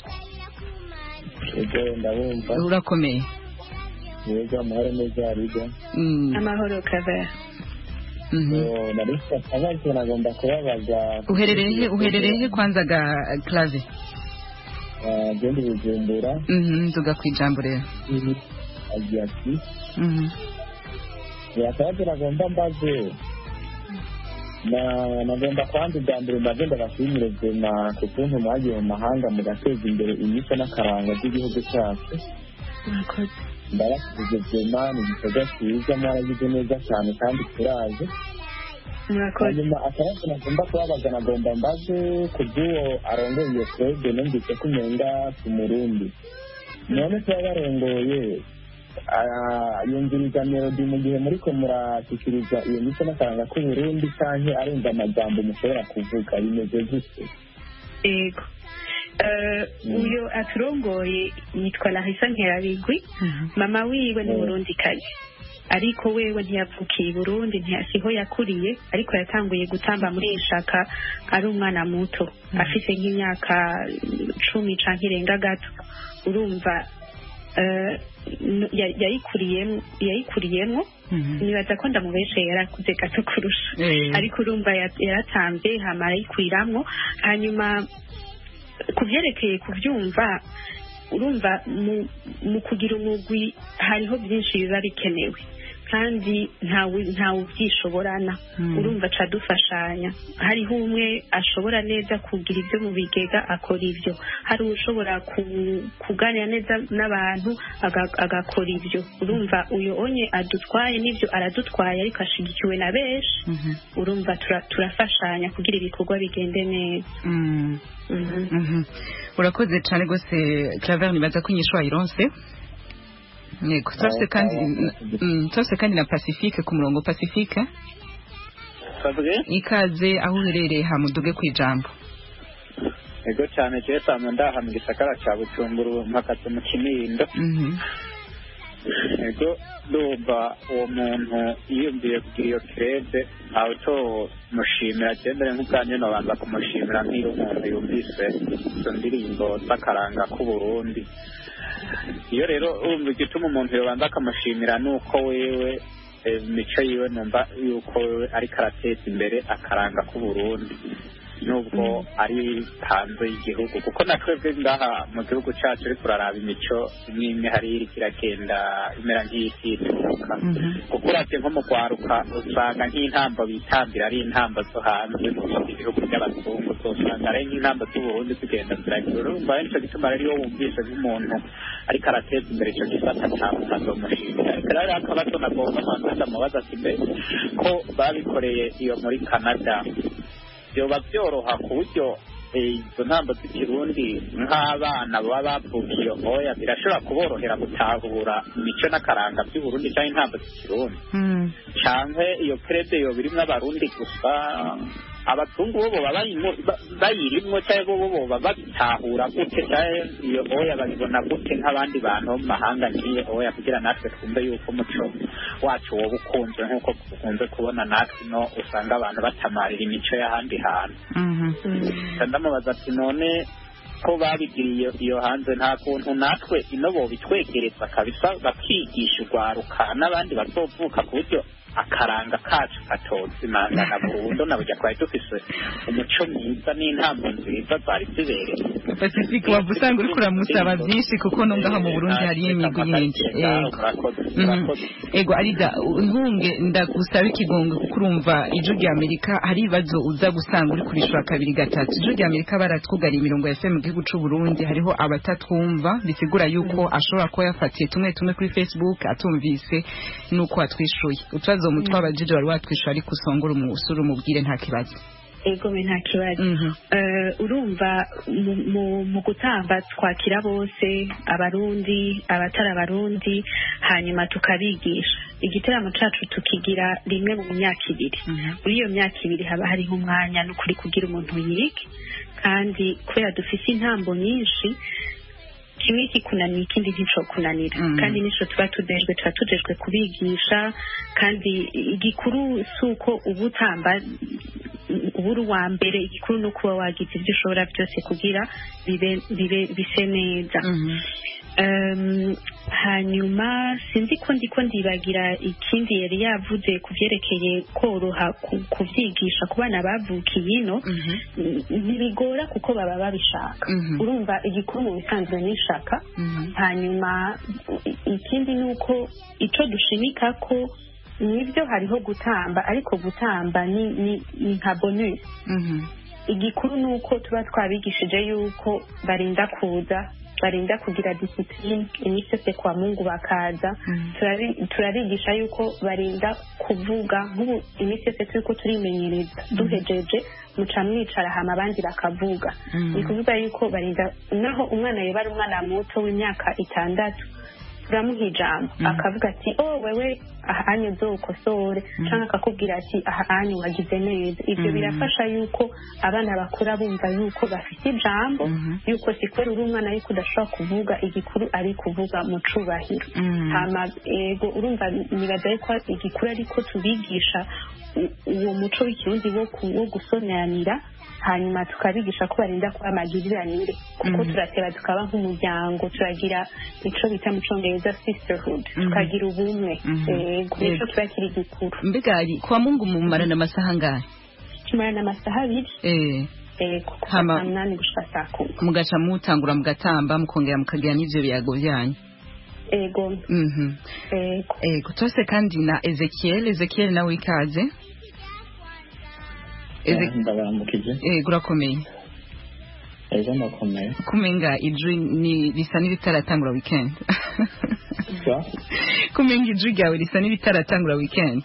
Ego ndabumva. Urakomeye. Yego amahoro neza Arida. Mm. Amahoro Claver. Mhm. Oh narisa abaje nagomba kubabaza. Uherereye uherereye kwanza ga Claver. Uh, Jendi Bujumbura. Mhm, nduga kwijambo rero. Mhm. Agiati. Mhm. Ya sababu nagomba mbaze. Na nagomba kwandi ndambere ndagenda bashimire vema kutuntu mwagiye mu mahanga mugateza imbere imico n'akaranga by'igihugu cyacu. Murakoze. Ndabashije vema ni igikorwa cyiza mwaragize neza cyane kandi turaje. Hanyuma akayaga nagomba kubabaza nagomba mbaze kubyuwo arongeye iyo twebwe numvise ko umenga ku Murundi none tuba barongoye yumviriza melodi mu gihe muriko murashyikiriza iyo mico n'akaranga k'u Burundi canke arumva amajambo mushobora kuvuga bimeze gute? Ego uyo aturongoye yitwa Larissa Nkerabigwi mama wiwe ni Burundikazi ariko wewe ntiyavukiye i Burundi ntiyasiho yakuriye ariko yatanguye gutamba muri ishaka ari umwana muto afise nk'imyaka cumi canke irenga gato urumva yayikuriyemo yayikuriyemo nibaza ko ndamubeshe yarakuze gato kurusha ariko urumva yaratambye hama yayikwiramwo hanyuma kuvyerekeye kuvyumva urumva mu kugira umugwi hariho byinshi biba bikenewe kandi ntawe ntawe ubyishoborana urumva ca dufashanya hariho umwe ashobora neza kugira ibyo mu bigega akora ibyo hari ushobora kuganira neza n'abantu agakora ibyo urumva uyu onye adutwaye n'ibyo aradutwaye ariko ashigikiwe na benshi urumva turafashanya kugira ibikorwa bigende neza. Urakoze cyane rwose Claver, nibaza ko inyishu wayironse. Yego, twese kandi twese kandi na Pacifique ku murongo. Pacifique, ikaze aho uherereye hamuduge ku ijambo. Yego cyane cyesa mu ndaha mu gisakara cya Bujumbura mpakatse mu Kinindo. Yego ndumva uwo muntu yiyumviye kugira iyo krede aho to mushimira cyendere nk'ubwanye no banza kumushimira nk'iyo umuntu yumvise izo ndirimbo z'akaranga k'u Burundi. Iyo rero urumva igituma umuntu yobanza akamushimira nuko wewe mico yiwe numva yuko wewe ariko arateza imbere akaranga k'u Burundi nubwo ari hanze y'igihugu, kuko natwebwe ngaha mu gihugu cyacu ariko uraraba imico imwe imwe hari iri kiragenda imera nk'iyitiduka, kuko uravye nko mu kwaruka usanga nk'intambo bitambira ari intambo zo hanze mu bindi bihugu by'abazungu, usanga ari nk'intambo z'u Burundi zigenda ziragira. Urumva nico gituma rero iyo wumvise nk'umuntu ariko arateza imbere ico gisata nta muntu azomushimira. Ariko rero akabazo nagomba manza ndamubaza ati mbe ko babikoreye iyo muri Canada byoba byoroha ku buryo izo ntambo z'ikirundi nk'abana baba bavukiye oya birashobora kuborohera gutahura imico n'akaranga by'uburundi cyangwa intambo z'ikirundi canke iyo krede yo birimwo abarundi gusa abazungu bo baba bayirimwo cyangwa bo bo babitahura gute cyangwa iyo oya babibona gute nk'abandi bantu mu mahanga ngiye oya kugira natwe twumve yuko umuco wacu woba ukunze nk'uko dukunze kubona natwe no usanga abantu batamarira imico y'ahandi hantu. Ndamubaza ati none ko babigiriye iyo hanze nta kuntu natwe ino bo bitwegereza kabisa bakigisha urwaruka n'abandi bazovuka ku buryo akaranga kacu katozimangana burundu na burya twari dufise umuco mwiza n'intambo nziza zari zibereye. Pacifique, waba usanga uriko uramusaba byinshi kuko no ngaha mu Burundi hari imigwi nyinshi. Ego Arida, ntunge ndagusaba ikigongo kuko urumva ijwi rya Amerika hari ibibazo uza gusanga uri kurishura kabiri gatatu. Ijwi rya Amerika baratwugariye imirongo ya F M mu gihugu c'u Burundi, hariho abatatwumva bisigura yuko ashobora kuba yafatiye tumwe tumwe kuri Facebook atumvise nuko atwishuye. Utwazo umutwe abajije wari watwishuye ariko usongora umusuru umubwire nta kibazo. Ego me nta kibazo. Urumva mu gutamba twakira bose abarundi abatari abarundi hanyuma tukabigisha. Igiteramo cacu tukigira rimwe mu myaka ibiri. Muri iyo myaka ibiri haba hariho umwanya n'ukuri kugira umuntu yige, kandi kubera dufise intambo nyinshi kimwe kikunaniye ikindi ntico kunanira, kandi nico tuba tudejwe tuba tujejwe kubigisha. Kandi igikuru suko ubutamba uburu wa mbere, igikuru no kuba wagize ibyo ushobora byose kugira bibe bibe bise neza. Um, hanyuma sinzi ko ndiko ndibagira ikindi yari yavuze kuvyerekeye koroha kuvyigisha ku bana bavukiye ino. Ntibigora kuko baba babishaka. Urumva igikuru mu bisanzwe n'ishaka. Hanyuma ikindi nuko ico dushimika ko nibyo hariho gutamba, ariko gutamba ni ni nka bonus. Igikuru nuko tuba twabigishije yuko barinda kuza, barinda kugira discipline iminsi yose kwa Mungu bakaza. Turabigisha yuko barinda kuvuga, nk'ubu iminsi yose turiko turimenyereza duhejeje muca mwicara hama abandi bakavuga. Ni kuvuga yuko barinda, naho umwana yoba ari umwana muto w'imyaka itandatu turamuha ijambo akavuga ati oh wewe aha anyu uzokosore, canke akakubwira ati aha anyu wagize neza. Ivyo birafasha yuko abana bakura bumva yuko bafite ijambo, yuko sikwera uri umwana yuko udashobora kuvuga, igikuru ari kuvuga mu cubahiro. Hama ego urumva nibaza yuko igikuru ariko tubigisha uwo muco w'ikirundi wo gusoneranira, hanyuma tukabigisha ko barinda kuba amagiriranire, kuko turateba tukaba nk'umuryango, turagira ico bita mu Congereza sisterhood, tukagira ubumwe. Ego nico tuba kiri gikuru. Mbega kwa Mungu mumarana amasaha ngahe? Tumarana amasaha abiri. Eh ego saa munani gushika saa kumi mugaca mutangura mugatamba mukongera mukagira n'ivyo biyago vyanyu. Ego. Mhm. Ego. Ego twese kandi na Ezekiel Ezekiel nawe ikaze. Ezekiel. Ego urakomeye. Ego nakomeye. Kumenga ijwi ni risa n'ibitaratangura weekend. Sa? Kumenga ijwi ryawe risa n'ibitaratangura weekend.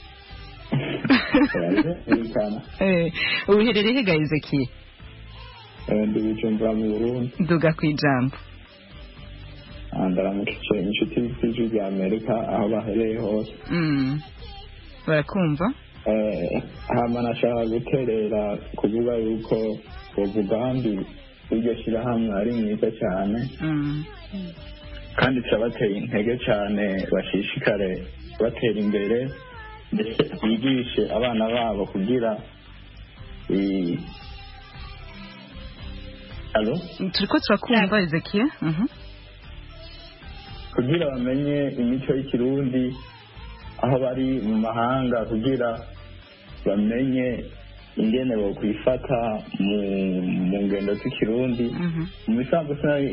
Eh, uherereye he Ezekiel? Eh, ndi Bujumbura mu Burundi. Nduga kwijambo. Ndaramukije inshuti z'ijwi rya Amerika aho bahereye hose. Mm. Barakumva? Eh, hama nashaka guterera kuvuga yuko umugambi w'iryo shyirahamwe ari mwiza cyane. Mm. Kandi turabateye intege cyane bashishikare batera imbere ndetse bigishe abana babo kugira i Allo? Turiko turakumva Ezekiel? Mhm. Kugira bamenye imico y'ikirundi aho bari mu mahanga kugira bamenye ingene bo kwifata mu mu ngendo z'ikirundi. Mu bisanzwe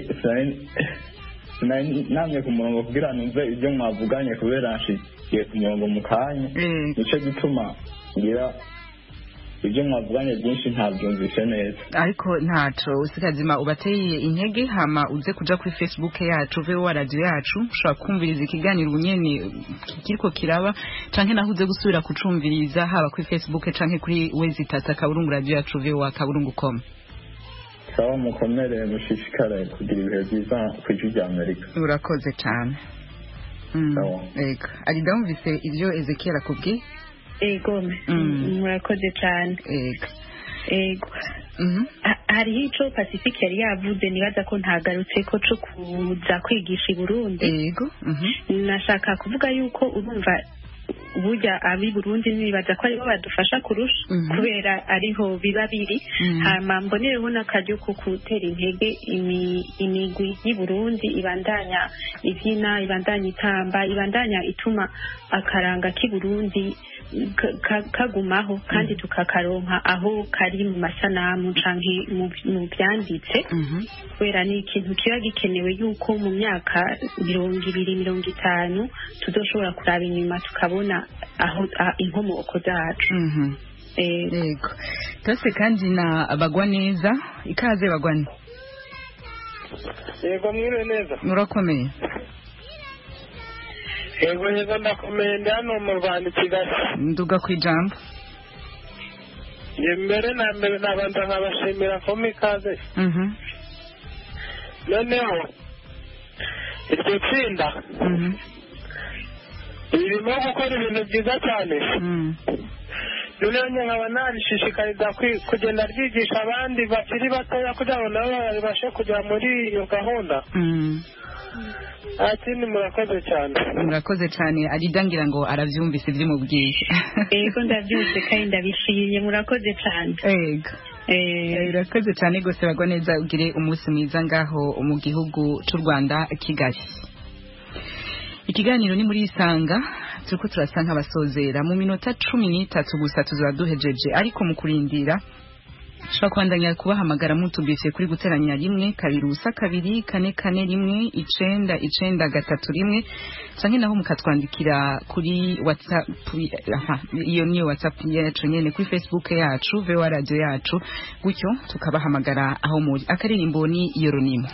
sinari namwe ku murongo kugira numve ibyo mwavuganye kubera nshikiye ku murongo mu kanya. Nico gituma ngira ibyo mwavuganye byinshi ntabyumvise neza. Ariko ntaco usikazima ubateye intege hama uze kuja kuri Facebook yacu V O A radio yacu ushobora kumviriza ikiganiro unyene kiriko kiraba canke naho uze gusubira kucumviriza haba kuri Facebook canke kuri wezitata kaburungu radio yacu V O A kaburungu com. Sawa mukomere mushishikare kugira ibihe byiza ku ijwi rya Amerika. Urakoze cyane. Mm. Sawa. Ego ari ndamvise ivyo Ezekiel akubwiye. Ego murakoze cyane. Ego ego hariho ico Pacifique yari yavuze nibaza ko ntagarutse ko co kuza kwigisha i Burundi. Ego nashaka kuvuga yuko urumva burya abi Burundi nibaza ko aribo badufasha kurusha kubera ariho biba biri hama mbonereho n'akaryo ko gutera intege imigwi y'i Burundi ibandanya ivyina ibandanya itamba ibandanya ituma akaranga k'i Burundi kagumaho kandi tukakaronka aho kari mu masanamu canke mu byanditse kubera ni ikintu kiba gikenewe yuko mu myaka mirongo ibiri mirongo itanu tuzoshobora kuraba inyuma tukabona aho inkomoko zacu. Yego tose kandi na bagwa neza ikaze bagwane. Yego mwire neza murakomeye. Yego yego ndakomeye ndi hano mu Rwanda Kigali. Nduga kwijambo. Mbere na mbere nabanza nkabashimira ko mikaze. Mhm. Noneho iryo tsinda Mhm. irimo gukora ibintu byiza cyane. Mhm. Noneho nkaba narishishikariza kugenda ryigisha abandi bakiri batoya kugira ngo nabo babashe kujya muri iyo gahunda. Mhm. Ati murakoze cyane. Murakoze cyane aridangira ngo aravyumvise ibyo mubwiye. Ego ndabyumvise kandi ndabishimiye murakoze cyane. Ego. Eh urakoze cyane gose bagwa neza ugire umunsi mwiza ngaho mu gihugu cy'u Rwanda Kigali. Ikiganiro ni muri Isanga turiko turasanga abasozera mu minota cumi n'itatu gusa tuzaduhejeje ariko mu kurindira shaka kwandanya kubahamagara mutubise kuri guteranya rimwe kabiri ubusa kabiri kane kane rimwe icenda icenda gatatu rimwe canke naho mukatwandikira kuri WhatsApp aha iyo niyo WhatsApp yacu nyene kuri Facebook yacu V O A radio yacu gutyo tukabahamagara aho muri akaririmbo ni Yoronimo.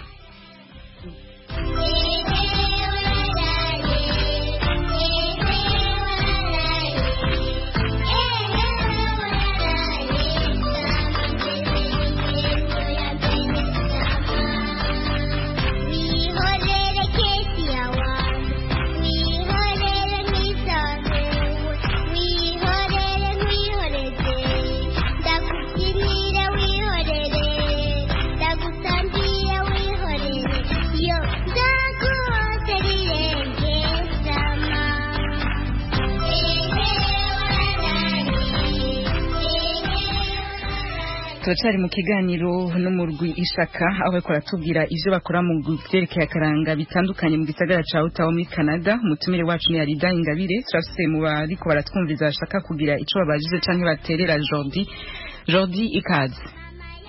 Turacari mu kiganiro n'umurwi Ishaka aho bariko baratubwira ivyo bakora mu vyerekeye akaranga bitandukanye mu gisagara ca Ottawa muri Canada. Umutumire wacu ni Arida Ingabire turafise mu bariko baratwumviza bashaka kugira ico babajije canke baterera Jordi. Jordi ikaze.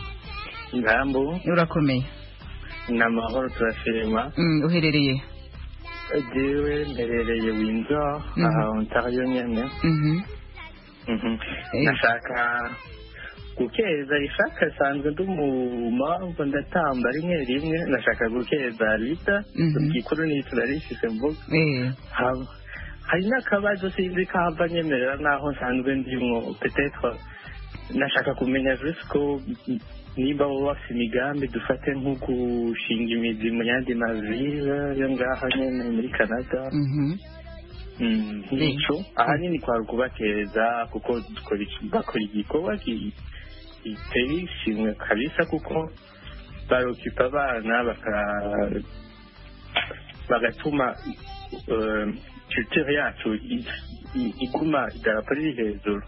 Ngambo. Urakomeye. Namahoro turashima. Mm, uherereye? Jewe mberereye Windsor, aha Ontario nyene. Mhm. Mhm. Nashaka gukeza ishaka sanzwe ndumuma ndatamba rimwe rimwe nashaka gukeza Rita igikuru ni turarishise mvuga. Eh. Hari n'akabazo sinzi kava nyemerera naho nsanzwe ndimwo peut-être nashaka kumenya jusqu'o nimba bo bafite imigambi dufate nko gushinga imizi mu yandi mavile yo ngaha nyene muri Canada. Nico ahanini kwari kubateza kuko bakora igikorwa giteye ishimwe kabisa kuko barokipa abana bagatuma culture yacu iguma idarapo riri hejuru.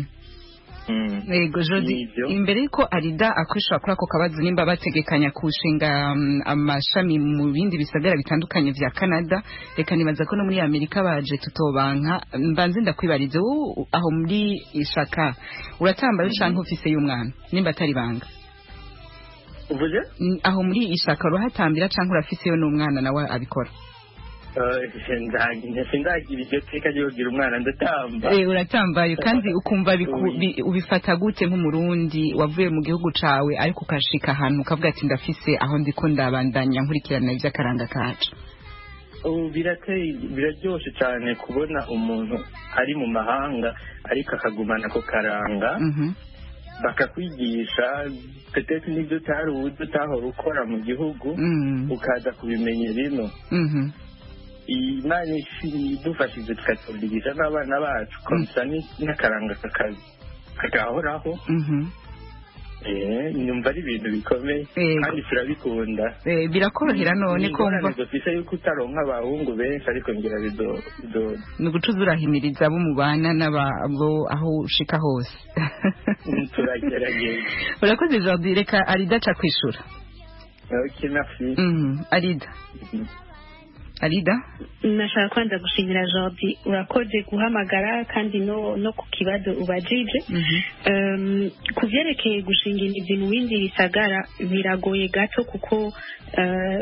Ego Jody, imbere yuko Arida akwishura kuri ako kabazo nimba bategekanya kushinga um, amashami mu bindi bisagara bitandukanye vya Canada, reka nibaza ko no muri Amerika baje tutobanka. Mbanze ndakwibarize aho muri ishaka uratamba bishanka office y'umwana nimba atari banga. Uvuze? Aho muri ishaka uratambira canke urafise yo n'umwana nawe abikora. sindagira iryo teka ryo kugira umwana ndatamba. Eh uratambaye kandi ukumva ubifata gute nk'umurundi wavuye mu gihugu cawe ariko ukashika ahantu ukavuga ati ndafise aho ndiko ndabandanya nkurikirana ivy'akaranga kacu. Ubu birateye biraryoshe cyane kubona umuntu ari mu mahanga ariko akagumana ko karanga. Bakakwigisha peut-être n'ibyo utari uzi utahora ukora mu gihugu ukaza kubimenya rino. Imana idufashije tukatubigisha n'abana bacu komsa n'akaranga kagahoraho. Nyumva ari ibintu bikomeye kandi turabikunda. Birakorohera none kumva dufise yuko utaronka abahungu benshi ariko ngira bido ni gucuza urahimiriza abo mubana n'abo aho ushika hose. Turagerageza. Urakoze Jordi, reka Arida aca kwishura. Okay, merci. Arida Arida nashaka kwanza gushimira Jordi, urakoze guhamagara kandi no no ku kibazo ubajije. um, kuvyerekeye gushinga imizi mu bindi bisagara biragoye gato kuko uh,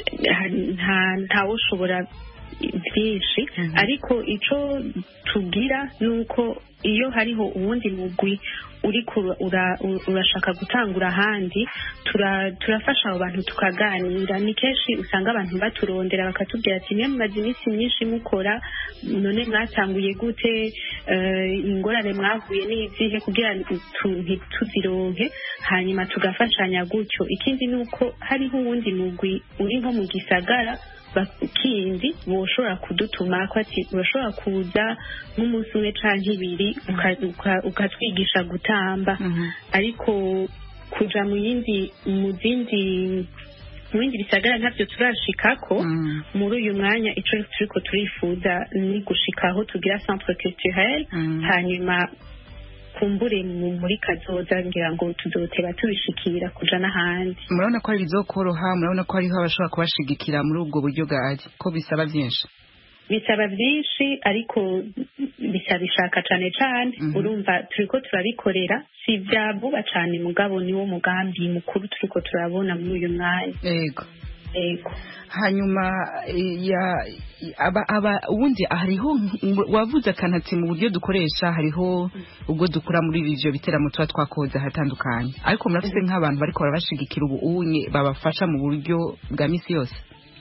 nta ntawo ushobora byinshi ariko ico tugira nuko iyo hariho uwundi mugwi uri urashaka gutangura ahandi turafasha abo bantu tukaganira. Ni kenshi usanga abantu baturondera bakatubwira ati niyo mumaze iminsi myinshi mukora none mwatanguye gute, ingorane mwahuye n'izihe kugira tuzironke hanyuma tugafashanya gutyo. Ikindi nuko hariho uwundi mugwi uri nko mu gisagara bakindi boshobora kudutuma ko ati urashobora kuza nk'umunsi umwe canke ibiri ukatwigisha gutamba. Ariko kuja mu yindi mu zindi mu bindi bisagara ntavyo turashikako. Muri uyu mwanya ico turiko turifuza ni gushikaho tugira centre culturel hanyuma kumbure muri kazoza ngira ngo tuzotera tubishikira kuja n'ahandi. Murabona ko bizokoroha, murabona ko hariho abashobora kubashigikira muri ubwo buryo bwari ko bisaba byinshi bisaba byinshi ariko bisabishaka cane cane. Urumva turiko turabikorera si vya vuba cane mugabo niwo mugambi mukuru turiko turabona muri uyu mwanya. Yego Ego. Hanyuma ya aba aba ubundi hariho wavuze kanatsi mu buryo dukoresha hariho ubwo dukura muri ivyo biteramo twa twakoza hatandukanye ariko murafise nk'abantu bariko barabashigikira ubu unye babafasha mu buryo bwa misi yose.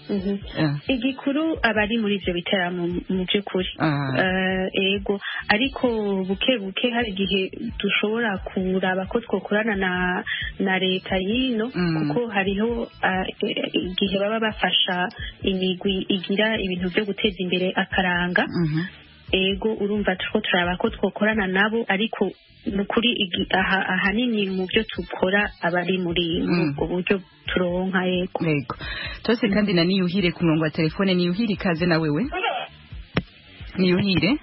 Igikuru abari muri ivyo biteramo mu by'ukuri ego ariko buke buke hari igihe dushobora kuraba ko twokorana na na leta yino kuko hariho igihe baba bafasha imigwi igira ibintu byo guteza imbere akaranga. Ego urumva turiko turaba ko twokorana nabo ariko nukuri ahanini mu byo tukora abari muri ubwo buryo turonka. Yego yego tose kandi na niyuhire ku murongo wa telefone. Niyuhire ikaze na wewe. Niyuhire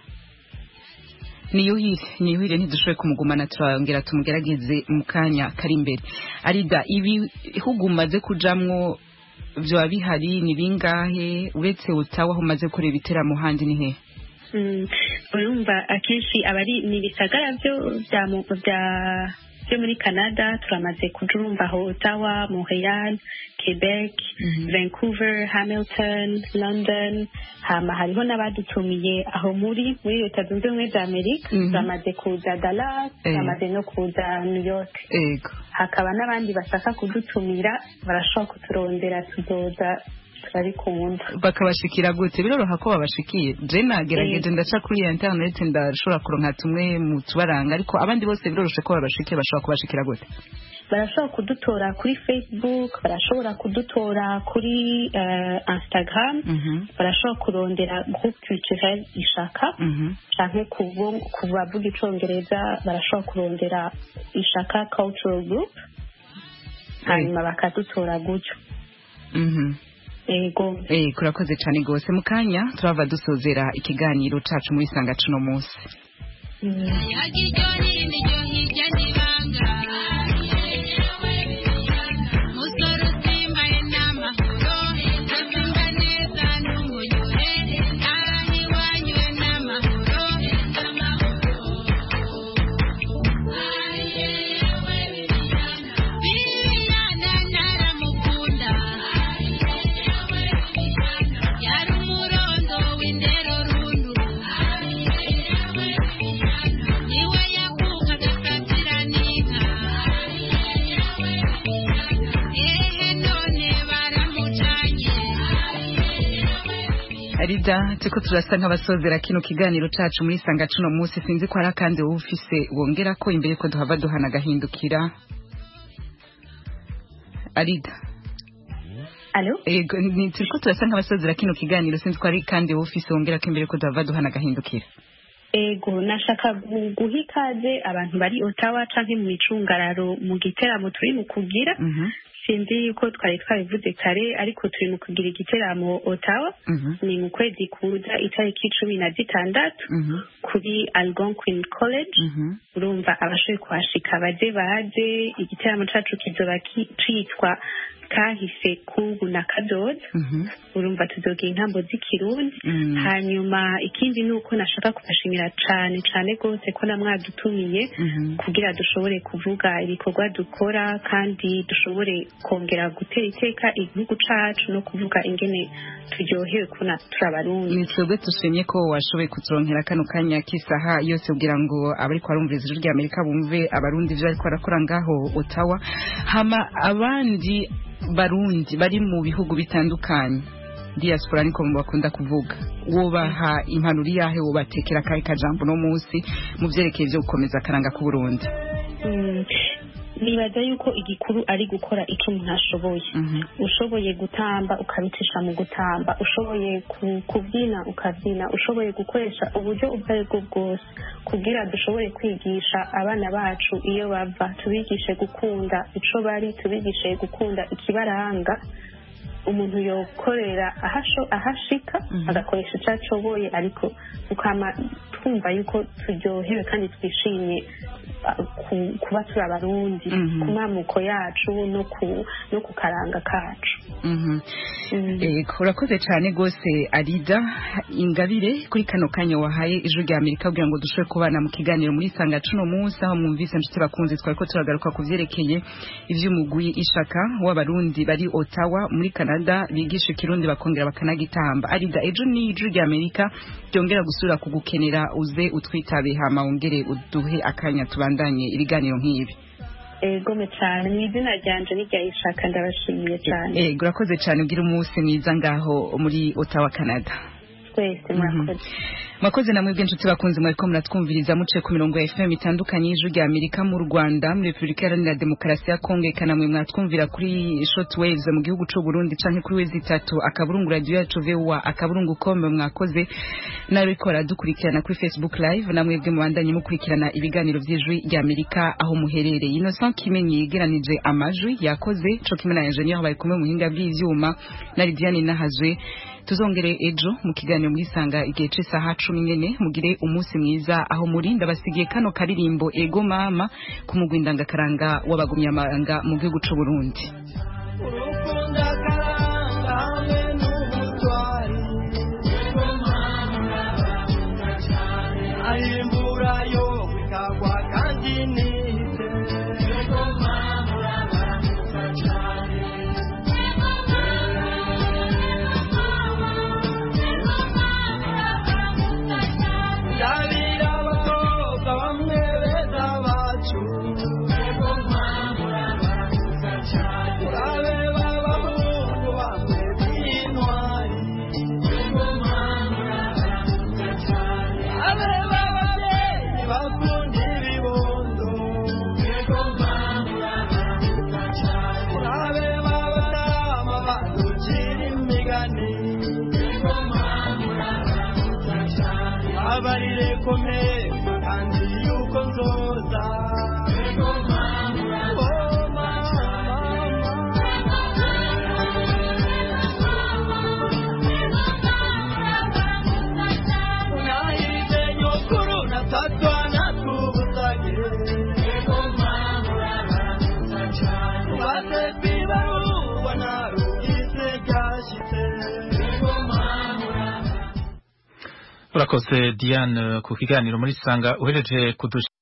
niyuhire niyuhire ntidushoboye kumugumana turongera tumugerageze mu kanya kari imbere. Arida ibi hugumaze kujamwo vyo bihari ni bingahe uretse utawa aho umaze kureba ibiteramo handi ni he? urumva akenshi abari ni bisagara byo bya byo muri Canada turamaze kujurumva aho Ottawa, Montreal, Quebec, mm-hmm. Vancouver, Hamilton, London. Hama hariho n'abadutumiye aho muri muri Leta Zunze Ubumwe za Amerika. Mm-hmm. Bamaze kuza Dallas, eh. bamaze no kuza New York. Ego. Hakaba n'abandi bashaka kudutumira barashobora kuturondera tuzoza turabikunda. Bakabashikira gute? Biroroha ko babashikiye. Je nagerageje ndaca kuri internet ndashobora kuronka tumwe mu tubaranga ariko abandi bose biroroshe ko babashikiye bashobora kubashikira gute? Barashobora kudutora kuri Facebook, barashobora kudutora kuri uh, Instagram, mm-hmm. barashobora kurondera groupe culturel Ishaka, mm-hmm. canke kubavuga icongereza barashobora kurondera Ishaka Cultural Group, hanyuma hey. bakadutora gutyo. Mhm. Ego. Eh kurakoze cyane gose mukanya turava dusozera ikiganiro cacu muri sanga cuno munsi. Mm. Arida tuko turasa nk'abasozera kino kiganiro cacu muri sanga cuno munsi sinzi ko arakandi ufise wongera ko imbere ko duhava duhana gahindukira. Arida Allo Ego ni tuko turasa nk'abasozera kino kiganiro sinzi ko ari kandi ufise wongera ko imbere ko duhava duhana gahindukira. Ego nashaka guha ikaze abantu bari Ottawa canke mu micungararo mu giteramo turi mu kugira. Mhm. Sinzi yuko twari twabivuze kare ariko turi mu kugira igiteramo Ottawa. Mm-hmm. Ni mu kwezi kuza itariki cumi na zitandatu mm-hmm. kuri Algonquin College. Mm-hmm. Urumva abashoboye kuhashika baje baje igiteramo cacu kizoba citwa kahise kubu na kadoza. Mm-hmm. Urumva tuzogira intambo z'ikirundi. Mm-hmm. Hanyuma ikindi nuko nashaka kubashimira cane cane gose ko namwadutumiye mm-hmm. kugira dushobore kuvuga ibikorwa dukora kandi dushobore kongera gutera iteka igihugu cacu no kuvuga ingene turyohewe kuna turabarundi. Ni twebwe tushimye ko washoboye kuturonkera kano kanya kisaha yose kugira ngo abari kwarumviriza ijwi rya Amerika bumve abarundi ivyo ariko barakora ngaho Ottawa. Hama abandi barundi bari mu bihugu bitandukanye diaspora niko bakunda kuvuga wobaha impanuri yahe wobatekera kai kajambo no munsi mu vyerekeye byo gukomeza karanga ku Burundi. Mm. Nibaza yuko igikuru ari gukora icyo umuntu ashoboye. Mm-hmm. Ushoboye gutamba ukabicisha mu gutamba, ushoboye kubyina ukabyina, ushoboye gukoresha uburyo ubwo ari bwo bwose kugira dushobore kwigisha abana bacu iyo bava, tubigishe gukunda ico bari, tubigishe gukunda ikibaranga. Umuntu yokorera ahasho ahashika mm-hmm. agakoresha icyo ashoboye ariko ukama twumva yuko turyohewe kandi twishimye kuba turi abarundi ku mamuko yacu no ku no ku karanga kacu. Eh urakoze cyane gose Arida Ingabire kuri kano kanya wahaye ijwi rya Amerika kugira ngo dushobore kubana mu kiganiro muri sanga cuno munsi aho mwumvise nshuti bakunze twari ko turagaruka kuvyerekeye ivy'umugwi Ishaka w'abarundi bari Ottawa muri Canada bigisha kirundi bakongera bakanagitamba. Arida ejo ni ijwi rya Amerika byongera gusura kugukenera uze utwitabe hama wongere uduhe akanya tubandanye ibiganiro nk'ibi. Ego me cyane mu izina ryanje n'irya Ishaka ndabashimiye cyane. Eh urakoze cyane ugira umunsi mwiza ngaho muri Ottawa Canada. Twese mwakoze. Makoze namwe bw'inshuti bakunze mwariko muratwumviriza muce ku mirongo ya F M itandukanye y'ijwi rya Amerika mu Rwanda muri Republika Iharanira Demokarasi ya Kongo kana mwe mwatwumvira kuri shortwaves mu gihugu c'u Burundi canke kuri wezi itatu akaburungu radio yacu V O A akaburungu com mwakoze narikora dukurikirana kuri Facebook live namwe bwe mubandanye mukurikirana ibiganiro vy'ijwi rya Amerika aho muherereye. Innocent Kimenyi yegeranije amajwi yakoze co kimwe na engineer bari kumwe mu hinga bw'ivyuma na Lidiane Nahazwe. Tuzongere ejo mu kiganiro muri sanga igihe cy'isaha cumi nyene mugire umunsi mwiza aho murinda basigiye kano karirimbo ego mama kumugwindanga karanga wabagumya amanga mu gihugu c'u Burundi. Ayimbura yo kwikagwa kandi nite urakoze Diane ku kiganiro muri sanga uhereje kudushira